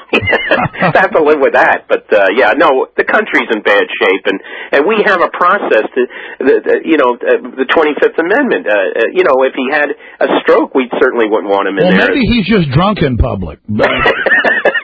I have to live with that. But uh, yeah, no, the country's in bad shape, and and we have a process to, the, the, you know, uh, the twenty-fifth Amendment. Uh, uh, you know, if he had a stroke, we certainly wouldn't want him in well, there. Maybe he's just drunk in public.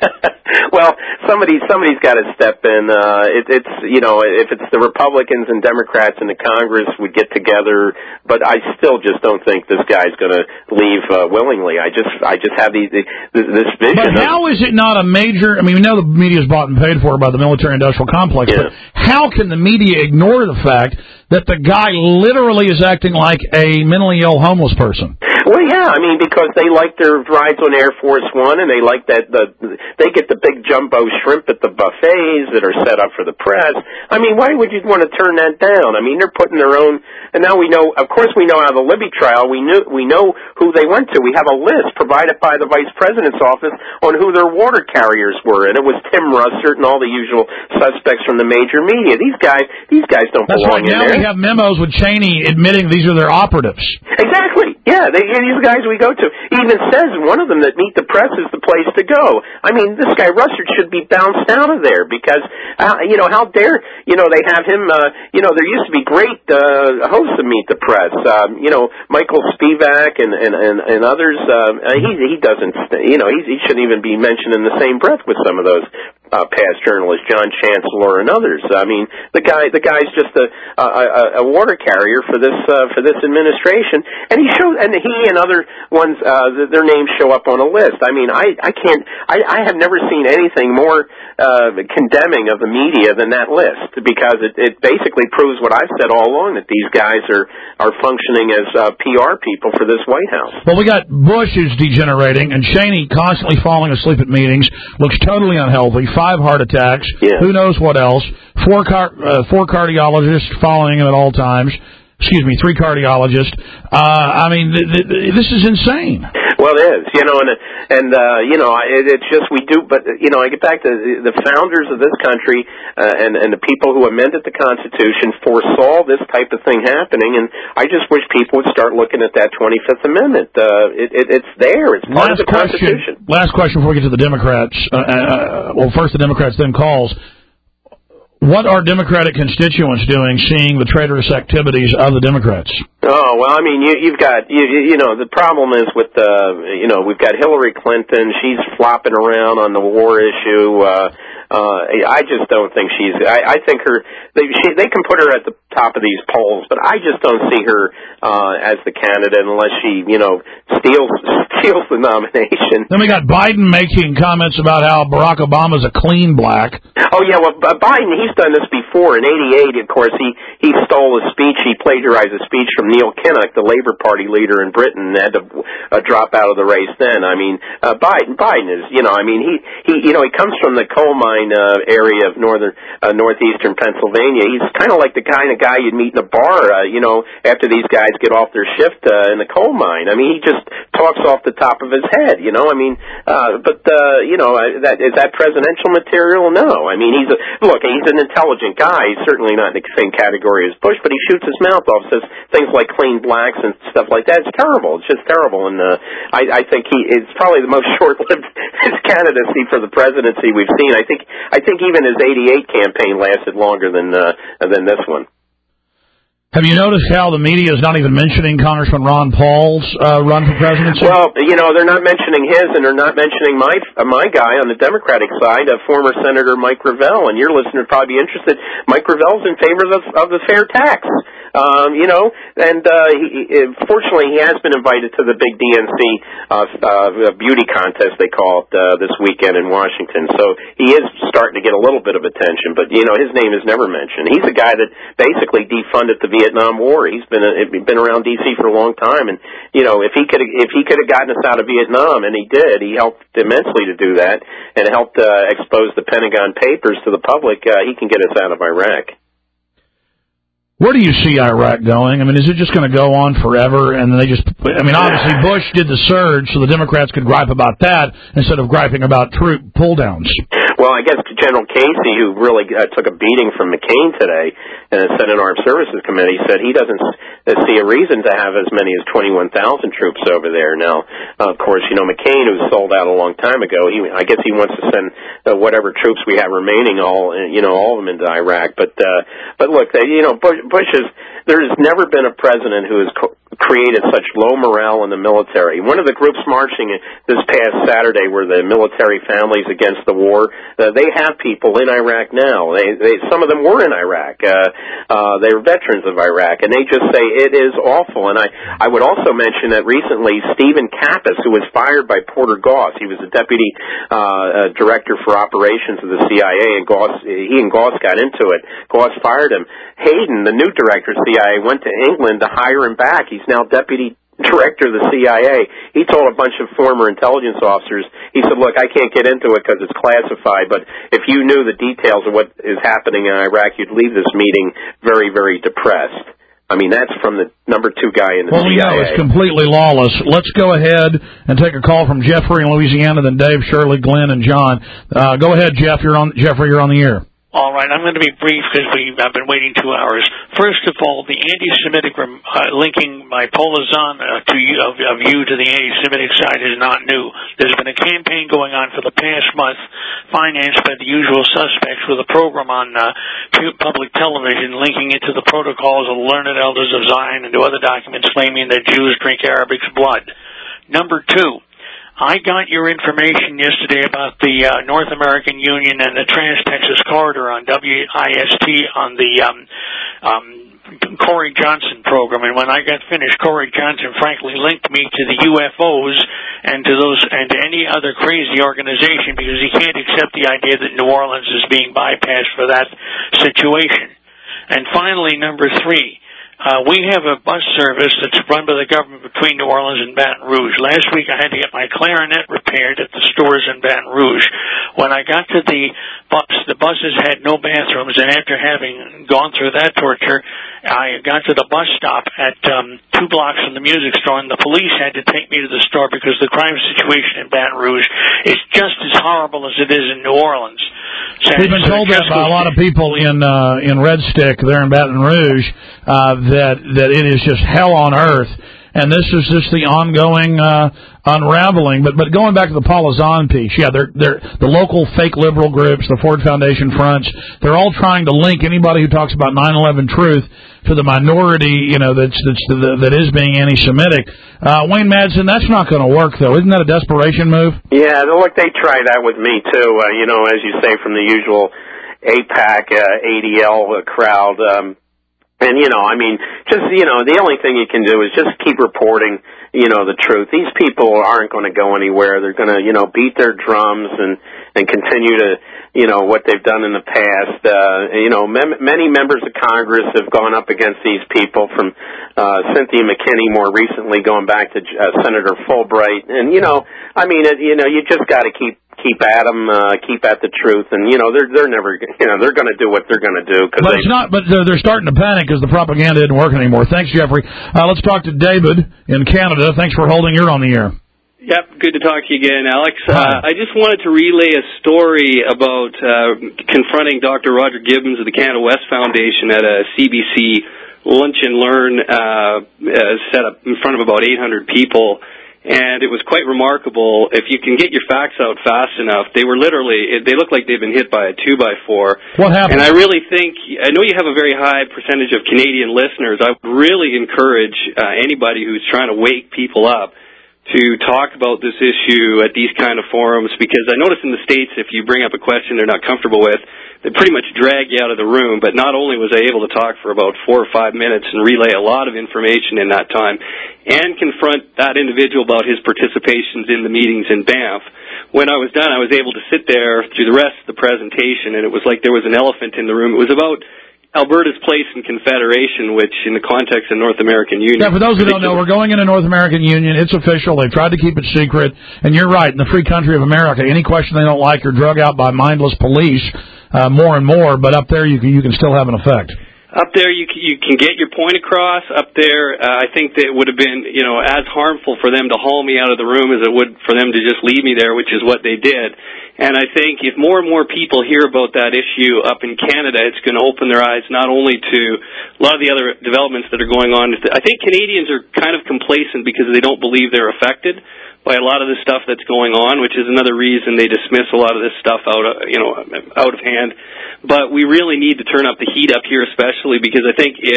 Well, somebody somebody's got to step in. Uh, it, it's you know, if it's the Republicans and Democrats in the Congress would get together, but I still just don't think this guy's going to leave uh, willingly. I just I just have these this vision. But how is it not a major? I mean, we know the media is bought and paid for by the military-industrial complex, yeah. but how can the media ignore the fact that the guy literally is acting like a mentally ill homeless person? Well, yeah, I mean, because they like their rides on Air Force One, and they like that the they get the big jumbo shrimp at the buffets that are set up for the press. I mean, why would you want to turn that down? I mean, they're putting their own. And now we know, of course, we know out of the Libby trial, we knew we know who they went to. We have a list provided by the Vice President's office on who their water carriers were, and it was Tim Russert and all the usual suspects from the major media. These guys, these guys don't That's belong right. in Now there. we have memos with Cheney admitting these are their operatives. Exactly. Yeah, they, these guys we go to. He even says one of them that Meet the Press is the place to go. I mean, this guy Russert should be bounced out of there because, uh, you know, how dare, you know, they have him, uh, you know, there used to be great uh, hosts of Meet the Press. Um, you know, Michael Spivak and, and, and, and others. Um, he, he doesn't, you know, he, he shouldn't even be mentioned in the same breath with some of those uh, past journalists, John Chancellor and others. I mean, the guy, the guy's just a, a, a water carrier for this, uh, for this administration. And he shows, and he and other ones, uh, their names show up on a list. I mean, I, I can't, I, I have never seen anything more, uh, condemning of the media than that list because it, it basically proves what I've said all along, that these guys are, are functioning as, uh, P R people for this White House. Well, we got Bush who's degenerating and Cheney constantly falling asleep at meetings, looks totally unhealthy, five heart attacks, yeah. who knows what else, four car, uh, four cardiologists following him at all times. Excuse me, three cardiologists. Uh, I mean, th- th- this is insane. Well, it is, you know, and and uh, you know, it, it's just we do. But you know, I get back to the founders of this country uh, and and the people who amended the Constitution foresaw this type of thing happening, and I just wish people would start looking at that twenty-fifth Amendment. Uh, it, it, it's there. It's part last of the question, Constitution. Last question before we get to the Democrats. Uh, uh, well, first the Democrats, then calls. What are Democratic constituents doing seeing the traitorous activities of the Democrats? Oh, well, I mean, you, you've got, you, you know, the problem is with, uh, you know, we've got Hillary Clinton. She's flopping around on the war issue. Uh, uh, I just don't think she's, I, I think her, they, she, they can put her at the top of these polls, but I just don't see her, uh, as the candidate unless she, you know, steals, steals the nomination. Then we got Biden making comments about how Barack Obama's a clean black. Oh, yeah, well, Biden, he's done this before. In eighty-eight, of course, he, he stole a speech, he plagiarized a speech from Neil Kinnock, the Labour Party leader in Britain, and had to uh, drop out of the race then. I mean, uh, Biden, Biden is, you know, I mean, he, he, you know, he comes from the coal mine uh, area of northern, uh, northeastern Pennsylvania. He's kind of like the kind of guy you'd meet in a bar, uh, you know, after these guys get off their shift uh, in the coal mine. I mean, he just talks off the top of his head, you know. I mean, uh, but, uh, you know, that, is that presidential material? No. I mean, he's a, look, he's an intelligent guy. He's certainly not in the same category as Bush, but he shoots his mouth off, says things like clean blacks and stuff like that. It's terrible. It's just terrible. And uh, I, I think he it's probably the most short-lived candidacy for the presidency we've seen. I think I think even his eighty-eight campaign lasted longer than uh, than this one. Have you noticed how the media is not even mentioning Congressman Ron Paul's uh, run for presidency? Well, you know, they're not mentioning his, and they're not mentioning my uh, my guy on the Democratic side, uh, former Senator Mike Gravel. And your listener would probably be interested. Mike Gravel's in favor of, of the fair tax. Um, you know, and uh, he, he, fortunately, he has been invited to the big D N C uh, uh, beauty contest, they call it, uh, this weekend in Washington. So he is starting to get a little bit of attention, but, you know, his name is never mentioned. He's a guy that basically defunded the Vietnam War. He's been a, been around D C for a long time, and, you know, if he could if he could have gotten us out of Vietnam, and he did, he helped immensely to do that, and helped uh, expose the Pentagon Papers to the public, uh, he can get us out of Iraq. Where do you see Iraq going? I mean, is it just going to go on forever? And they just, I mean, obviously Bush did the surge so the Democrats could gripe about that instead of griping about troop pull-downs. Well, I guess General Casey, who really uh, took a beating from McCain today in the Senate Armed Services Committee, said he doesn't see a reason to have as many as twenty-one thousand troops over there. Now, uh, of course, you know, McCain, who sold out a long time ago, he, I guess he wants to send uh, whatever troops we have remaining, all, you know, all of them into Iraq. But, uh, but look, they, you know, Bush, Bush is, there has never been a president who has co- created such low morale in the military. One of the groups marching this past Saturday were the Military Families Against the War. Uh, they have people in Iraq now. They, they, some of them were in Iraq. Uh, uh, they're veterans of Iraq, and they just say it is awful. And I, I would also mention that recently Stephen Kappas, who was fired by Porter Goss, he was the deputy uh, uh, director for operations of the C I A, and Goss, he and Goss got into it. Goss fired him. Hayden, the new director of the C I A, went to England to hire him back. He's now deputy director of the C I A. He told a bunch of former intelligence officers, he said, look, I can't get into it because it's classified, but if you knew the details of what is happening in Iraq, you'd leave this meeting very, very depressed. I mean, that's from the number two guy in the well, C I A. Well, you know, it's completely lawless. Let's go ahead and take a call from Jeffrey in Louisiana, then Dave, Shirley, Glenn, and John. Uh, go ahead, Jeff. You're on. Jeffrey, you're on the air. All right, I'm going to be brief because we I've been waiting two hours. First of all, the anti-Semitic uh, linking by Polizon uh, to you, of, of you to the anti-Semitic side is not new. There's been a campaign going on for the past month, financed by the usual suspects, with a program on uh, public television linking it to the protocols of the learned elders of Zion and to other documents claiming that Jews drink Arabic's blood. Number two. I got your information yesterday about the uh, North American Union and the Trans-Texas Corridor on W I S T on the um, um, Corey Johnson program, and when I got finished, Corey Johnson frankly linked me to the U F Os and to those and to any other crazy organization because he can't accept the idea that New Orleans is being bypassed for that situation. And finally, number three. Uh, we have a bus service that's run by the government between New Orleans and Baton Rouge. Last week I had to get my clarinet repaired at the stores in Baton Rouge. When I got to the bus, the buses had no bathrooms, and after having gone through that torture, I got to the bus stop at um, two blocks from the music store, and the police had to take me to the store because the crime situation in Baton Rouge is just as horrible as it is in New Orleans. So We've been told that by a lot of people in uh, in Red Stick there in Baton Rouge uh, that that it is just hell on earth, and this is just the ongoing uh, unraveling. But but going back to the Polizon piece, yeah, they're they're the local fake liberal groups, the Ford Foundation fronts. They're all trying to link anybody who talks about nine eleven truth to the minority, you know, that's that's the, that is being anti-Semitic. Uh, Wayne Madsen, that's not going to work, though. Isn't that a desperation move? Yeah, look, they try that with me too. Uh, you know, as you say, from the usual AIPAC, uh, A D L crowd. Um, And, you know, I mean, just, you know, the only thing you can do is just keep reporting, you know, the truth. These people aren't going to go anywhere. They're going to, you know, beat their drums and, and continue to, you know, what they've done in the past. Uh, you know, mem- many members of Congress have gone up against these people, from uh, Cynthia McKinney more recently, going back to uh, Senator Fulbright. And, you know, I mean, it, you know, you just got to keep keep at them, uh, keep at the truth, and you know they're they're never, you know, they're going to do what they're going to do. Cause but they, it's not. But they're, they're starting to panic because the propaganda isn't working anymore. Thanks, Jeffrey. Uh, let's talk to David in Canada. Thanks for holding. You're on the air. Yep, good to talk to you again, Alex. Uh, I just wanted to relay a story about uh, confronting Doctor Roger Gibbons of the Canada West Foundation at a C B C Lunch and Learn uh, uh, set up in front of about eight hundred people. And it was quite remarkable. If you can get your facts out fast enough, they were literally, they looked like they'd been hit by a two by four. What happened? And I really think, I know you have a very high percentage of Canadian listeners. I would really encourage uh, anybody who's trying to wake people up to talk about this issue at these kind of forums, because I notice in the States, if you bring up a question they're not comfortable with, they pretty much drag you out of the room. But not only was I able to talk for about four or five minutes and relay a lot of information in that time, and confront that individual about his participations in the meetings in Banff, when I was done, I was able to sit there through the rest of the presentation, and it was like there was an elephant in the room. It was about Alberta's place in Confederation, which in the context of North American Union... Yeah, for those who don't know, we're going into North American Union. It's official. They've tried to keep it secret. And you're right, in the free country of America, any question they don't like, you're drug out by mindless police uh, more and more, but up there you can, you can still have an effect. Up there, you can, you can get your point across. Up there, uh, I think that it would have been, you know, as harmful for them to haul me out of the room as it would for them to just leave me there, which is what they did. And I think if more and more people hear about that issue up in Canada, it's going to open their eyes not only to a lot of the other developments that are going on. I think Canadians are kind of complacent because they don't believe they're affected by a lot of the stuff that's going on, which is another reason they dismiss a lot of this stuff out of, you know, out of hand. But we really need to turn up the heat up here, especially because I think if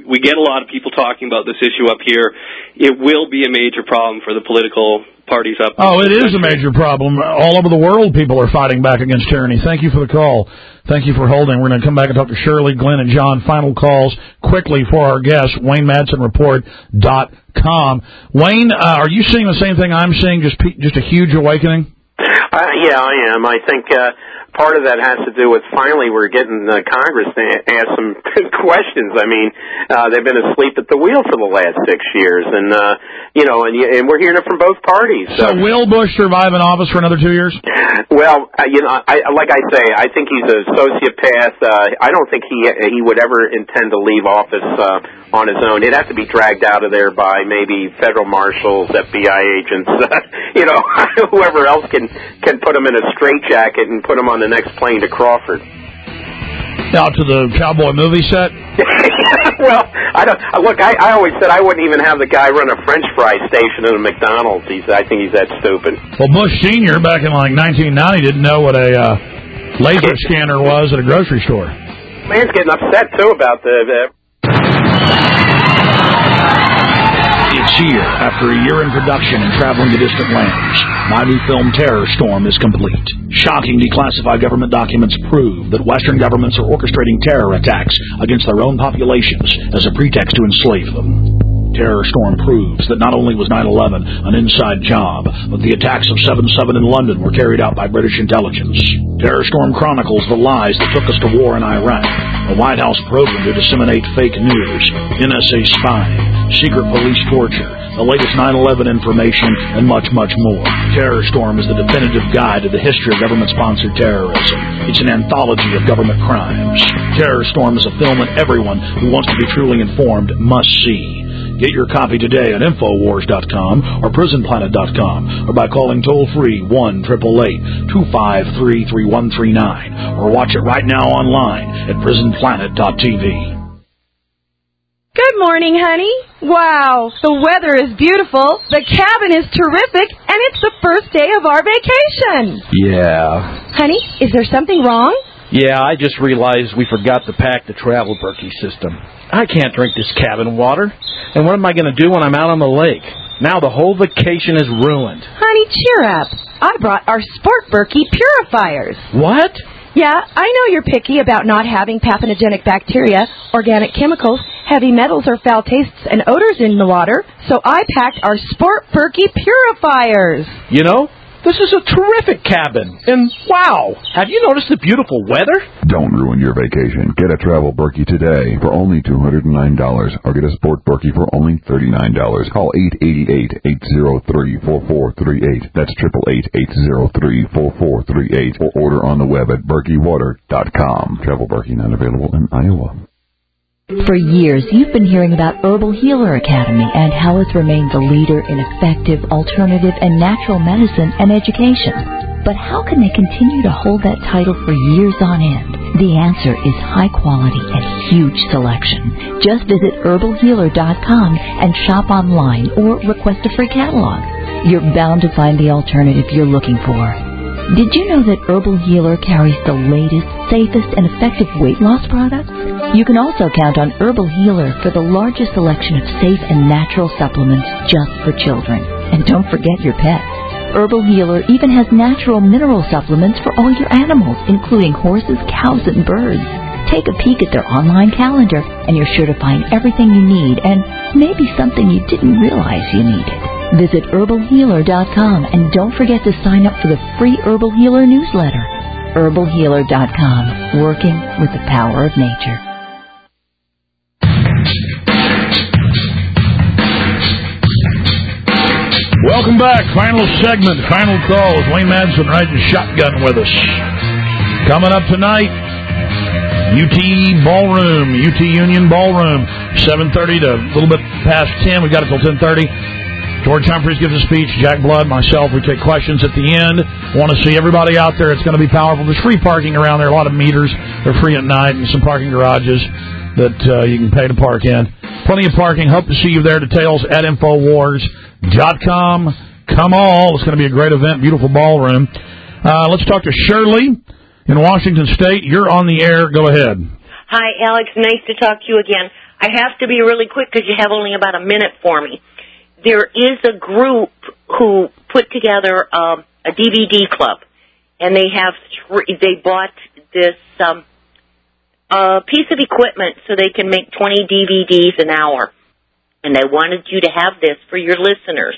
we get a lot of people talking about this issue up here, it will be a major problem for the political parties up. Oh, it is a major problem. All over the world, people are fighting back against tyranny. Thank you for the call. Thank you for holding. We're going to come back and talk to Shirley, Glenn, and John. Final calls quickly for our guests, Wayne Madsen Report dot com. Wayne, uh, are you seeing the same thing I'm seeing, just just a huge awakening? Uh, yeah, I am. I think uh, part of that has to do with finally we're getting uh, Congress to ask some questions. I mean, uh, they've been asleep at the wheel for the last six years, and uh, you know, and, and we're hearing it from both parties. So, so will Bush survive in office for another two years? Well, uh, you know, I, like I say, I think he's a sociopath. Uh, I don't think he he would ever intend to leave office uh, on his own. He'd have to be dragged out of there by maybe federal marshals, F B I agents, you know, whoever else can can put him in a straitjacket and put him on the next plane to Crawford. Out to the cowboy movie set? Well, I don't. Look, I, I always said I wouldn't even have the guy run a French fry station at a McDonald's. He's, I think he's that stupid. Well, Bush Senior back in like nineteen ninety didn't know what a uh, laser scanner was at a grocery store. Man's getting upset too about the. the It's here, after a year in production and traveling to distant lands. My new film, Terror Storm, is complete. Shocking declassified government documents prove that Western governments are orchestrating terror attacks against their own populations as a pretext to enslave them. Terror Storm proves that not only was nine eleven an inside job, but the attacks of seven seven in London were carried out by British intelligence. Terror Storm chronicles the lies that took us to war in Iraq, a White House program to disseminate fake news, N S A spying, secret police torture, the latest nine eleven information, and much, much more. Terror Storm is the definitive guide to the history of government-sponsored terrorism. It's an anthology of government crimes. Terror Storm is a film that everyone who wants to be truly informed must see. Get your copy today at Infowars dot com or Prison Planet dot com or by calling toll-free one eight eight eight, two five three, three one three nine or watch it right now online at Prison Planet dot T V. Good morning, honey. Wow, the weather is beautiful, the cabin is terrific, and it's the first day of our vacation. Yeah. Honey, is there something wrong? Yeah, I just realized we forgot to pack the travel Berkey system. I can't drink this cabin water. And what am I going to do when I'm out on the lake? Now the whole vacation is ruined. Honey, cheer up. I brought our Sport Berkey purifiers. What? Yeah, I know you're picky about not having pathogenic bacteria, organic chemicals, heavy metals, or foul tastes and odors in the water, so I packed our Sport Berkey purifiers. You know, this is a terrific cabin. And wow, have you noticed the beautiful weather? Don't ruin your vacation. Get a Travel Berkey today for only two hundred nine dollars or get a Sport Berkey for only thirty-nine dollars. Call eight eight eight, eight zero three, four four three eight. That's eight eight eight, eight zero three, four four three eight or order on the web at Berkey Water dot com. Travel Berkey not available in Iowa. For years, you've been hearing about Herbal Healer Academy and how it's remained the leader in effective, alternative, and natural medicine and education. But how can they continue to hold that title for years on end? The answer is high quality and huge selection. Just visit Herbal Healer dot com and shop online or request a free catalog. You're bound to find the alternative you're looking for. Did you know that Herbal Healer carries the latest, safest, and effective weight loss products? You can also count on Herbal Healer for the largest selection of safe and natural supplements just for children. And don't forget your pets. Herbal Healer even has natural mineral supplements for all your animals, including horses, cows, and birds. Take a peek at their online calendar, and you're sure to find everything you need and maybe something you didn't realize you needed. Visit Herbal Healer dot com and don't forget to sign up for the free Herbal Healer newsletter. Herbal Healer dot com, working with the power of nature. Welcome back. Final segment, final call with Wayne Madsen riding shotgun with us. Coming up tonight, U T Ballroom, U T Union Ballroom, seven thirty to a little bit past ten. We've got it till ten thirty. George Humphreys gives a speech. Jack Blood, myself, we take questions at the end. Want to see everybody out there. It's going to be powerful. There's free parking around there. A lot of meters. They're free at night, and some parking garages that uh, you can pay to park in. Plenty of parking. Hope to see you there. Details at Infowars dot com. Come all. It's going to be a great event. Beautiful ballroom. Uh, let's talk to Shirley in Washington State. You're on the air. Go ahead. Hi, Alex. Nice to talk to you again. I have to be really quick because you have only about a minute for me. There is a group who put together um, a D V D club, and they have three, they bought this um, uh, piece of equipment so they can make twenty D V Ds an hour, and they wanted you to have this for your listeners.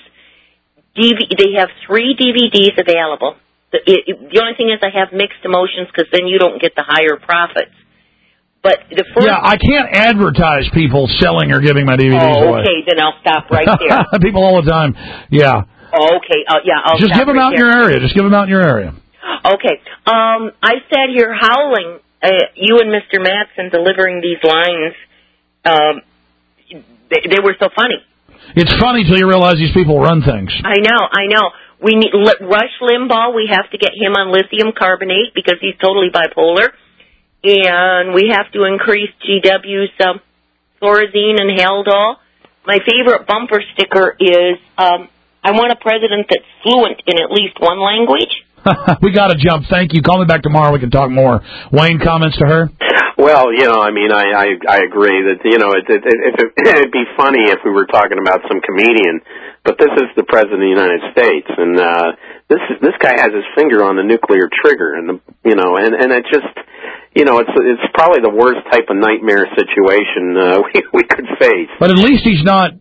D V, they have three D V Ds available. The, it, the only thing is I have mixed emotions because then you don't get the higher profits. But the first yeah, I can't advertise people selling or giving my D V Ds oh, away. okay, then I'll stop right there. People all the time. Yeah. Okay, uh, yeah, I'll Just stop give them right out in there. your area. Just give them out in your area. Okay. Um, I sat here howling. Uh, you and Mister Madsen delivering these lines. Um, they, they were so funny. It's funny till you realize these people run things. I know, I know. We need Rush Limbaugh. We have to get him on lithium carbonate because he's totally bipolar. And we have to increase G W's um, Thorazine and Haldol. My favorite bumper sticker is, um, I want a president that's fluent in at least one language. We got to jump. Thank you. Call me back tomorrow. We can talk more. Wayne, comments to her? Well, you know, I mean, I I, I agree that, you know, it, it, it, it, it'd be funny if we were talking about some comedian, but this is the President of the United States, and uh, this is, this guy has his finger on the nuclear trigger, and the, you know, and and it just, you know, it's it's probably the worst type of nightmare situation uh, we we could face. But at least he's not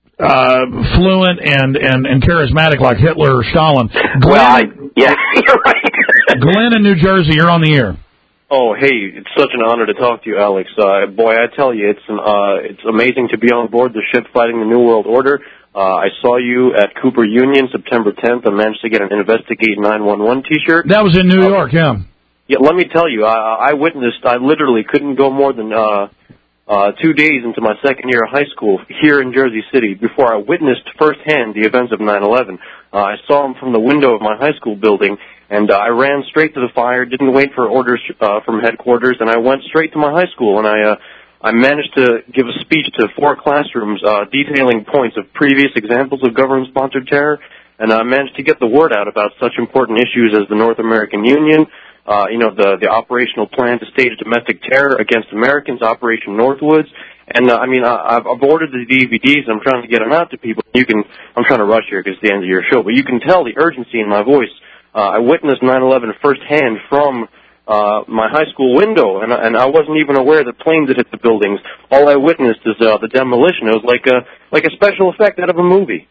uh, fluent and, and, and charismatic like Hitler or Stalin. Glenn, well, I, yeah, you're right. Glenn in New Jersey, you're on the air. Oh, hey, it's such an honor to talk to you, Alex. Uh, boy, I tell you, it's an, uh, it's amazing to be on board the ship fighting the New World Order. Uh, I saw you at Cooper Union September tenth. I managed to get an Investigate nine one one T-shirt. That was in New York, yeah. Yeah, let me tell you, I, I witnessed, I literally couldn't go more than uh, uh, two days into my second year of high school here in Jersey City before I witnessed firsthand the events of nine eleven. Uh, I saw them from the window of my high school building, and uh, I ran straight to the fire, didn't wait for orders uh, from headquarters, and I went straight to my high school, and I uh, I managed to give a speech to four classrooms uh, detailing points of previous examples of government-sponsored terror, and I managed to get the word out about such important issues as the North American Union, uh, you know, the, the operational plan to stage domestic terror against Americans, Operation Northwoods. And, uh, I mean, I, I've, I've ordered the D V Ds, and I'm trying to get them out to people. You can, I'm trying to rush here because it's the end of your show, but you can tell the urgency in my voice. Uh, I witnessed nine eleven firsthand from uh, my high school window, and, and I wasn't even aware that planes had hit the buildings. All I witnessed is uh, the demolition. It was like a, like a special effect out of a movie.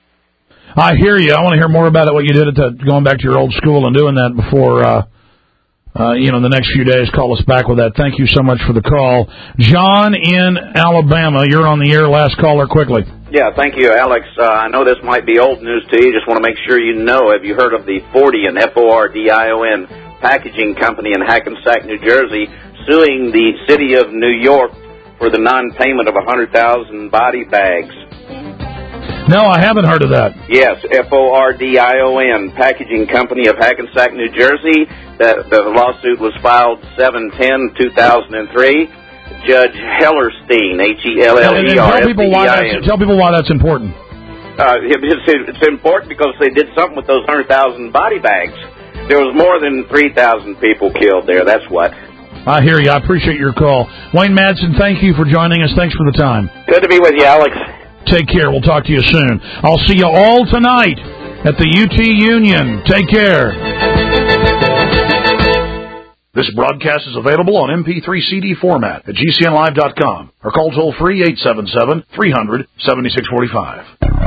I hear you. I want to hear more about it, what you did at the, going back to your old school and doing that before, uh, uh, you know, the next few days. Call us back with that. Thank you so much for the call. John in Alabama, you're on the air. Last caller, quickly. Yeah, thank you, Alex. Uh, I know this might be old news to you. Just want to make sure you know. Have you heard of the Fordion, F O R D I O N, packaging company in Hackensack, New Jersey, suing the city of New York for the non-payment of one hundred thousand body bags? No, I haven't heard of that. Yes, F O R D I O N, packaging company of Hackensack, New Jersey. The, the lawsuit was filed seven ten two thousand three. Judge Hellerstein, H E L L E R S T E I N. Tell people why that's important. Uh, it's, it's important because they did something with those one hundred thousand body bags. There was more than three thousand people killed there, that's what. I hear you. I appreciate your call. Wayne Madsen, thank you for joining us. Thanks for the time. Good to be with you, Alex. Take care. We'll talk to you soon. I'll see you all tonight at the U T Union. Take care. This broadcast is available on M P three C D format at G C N live dot com or call toll free eight seven seven, three hundred, seventy-six forty-five.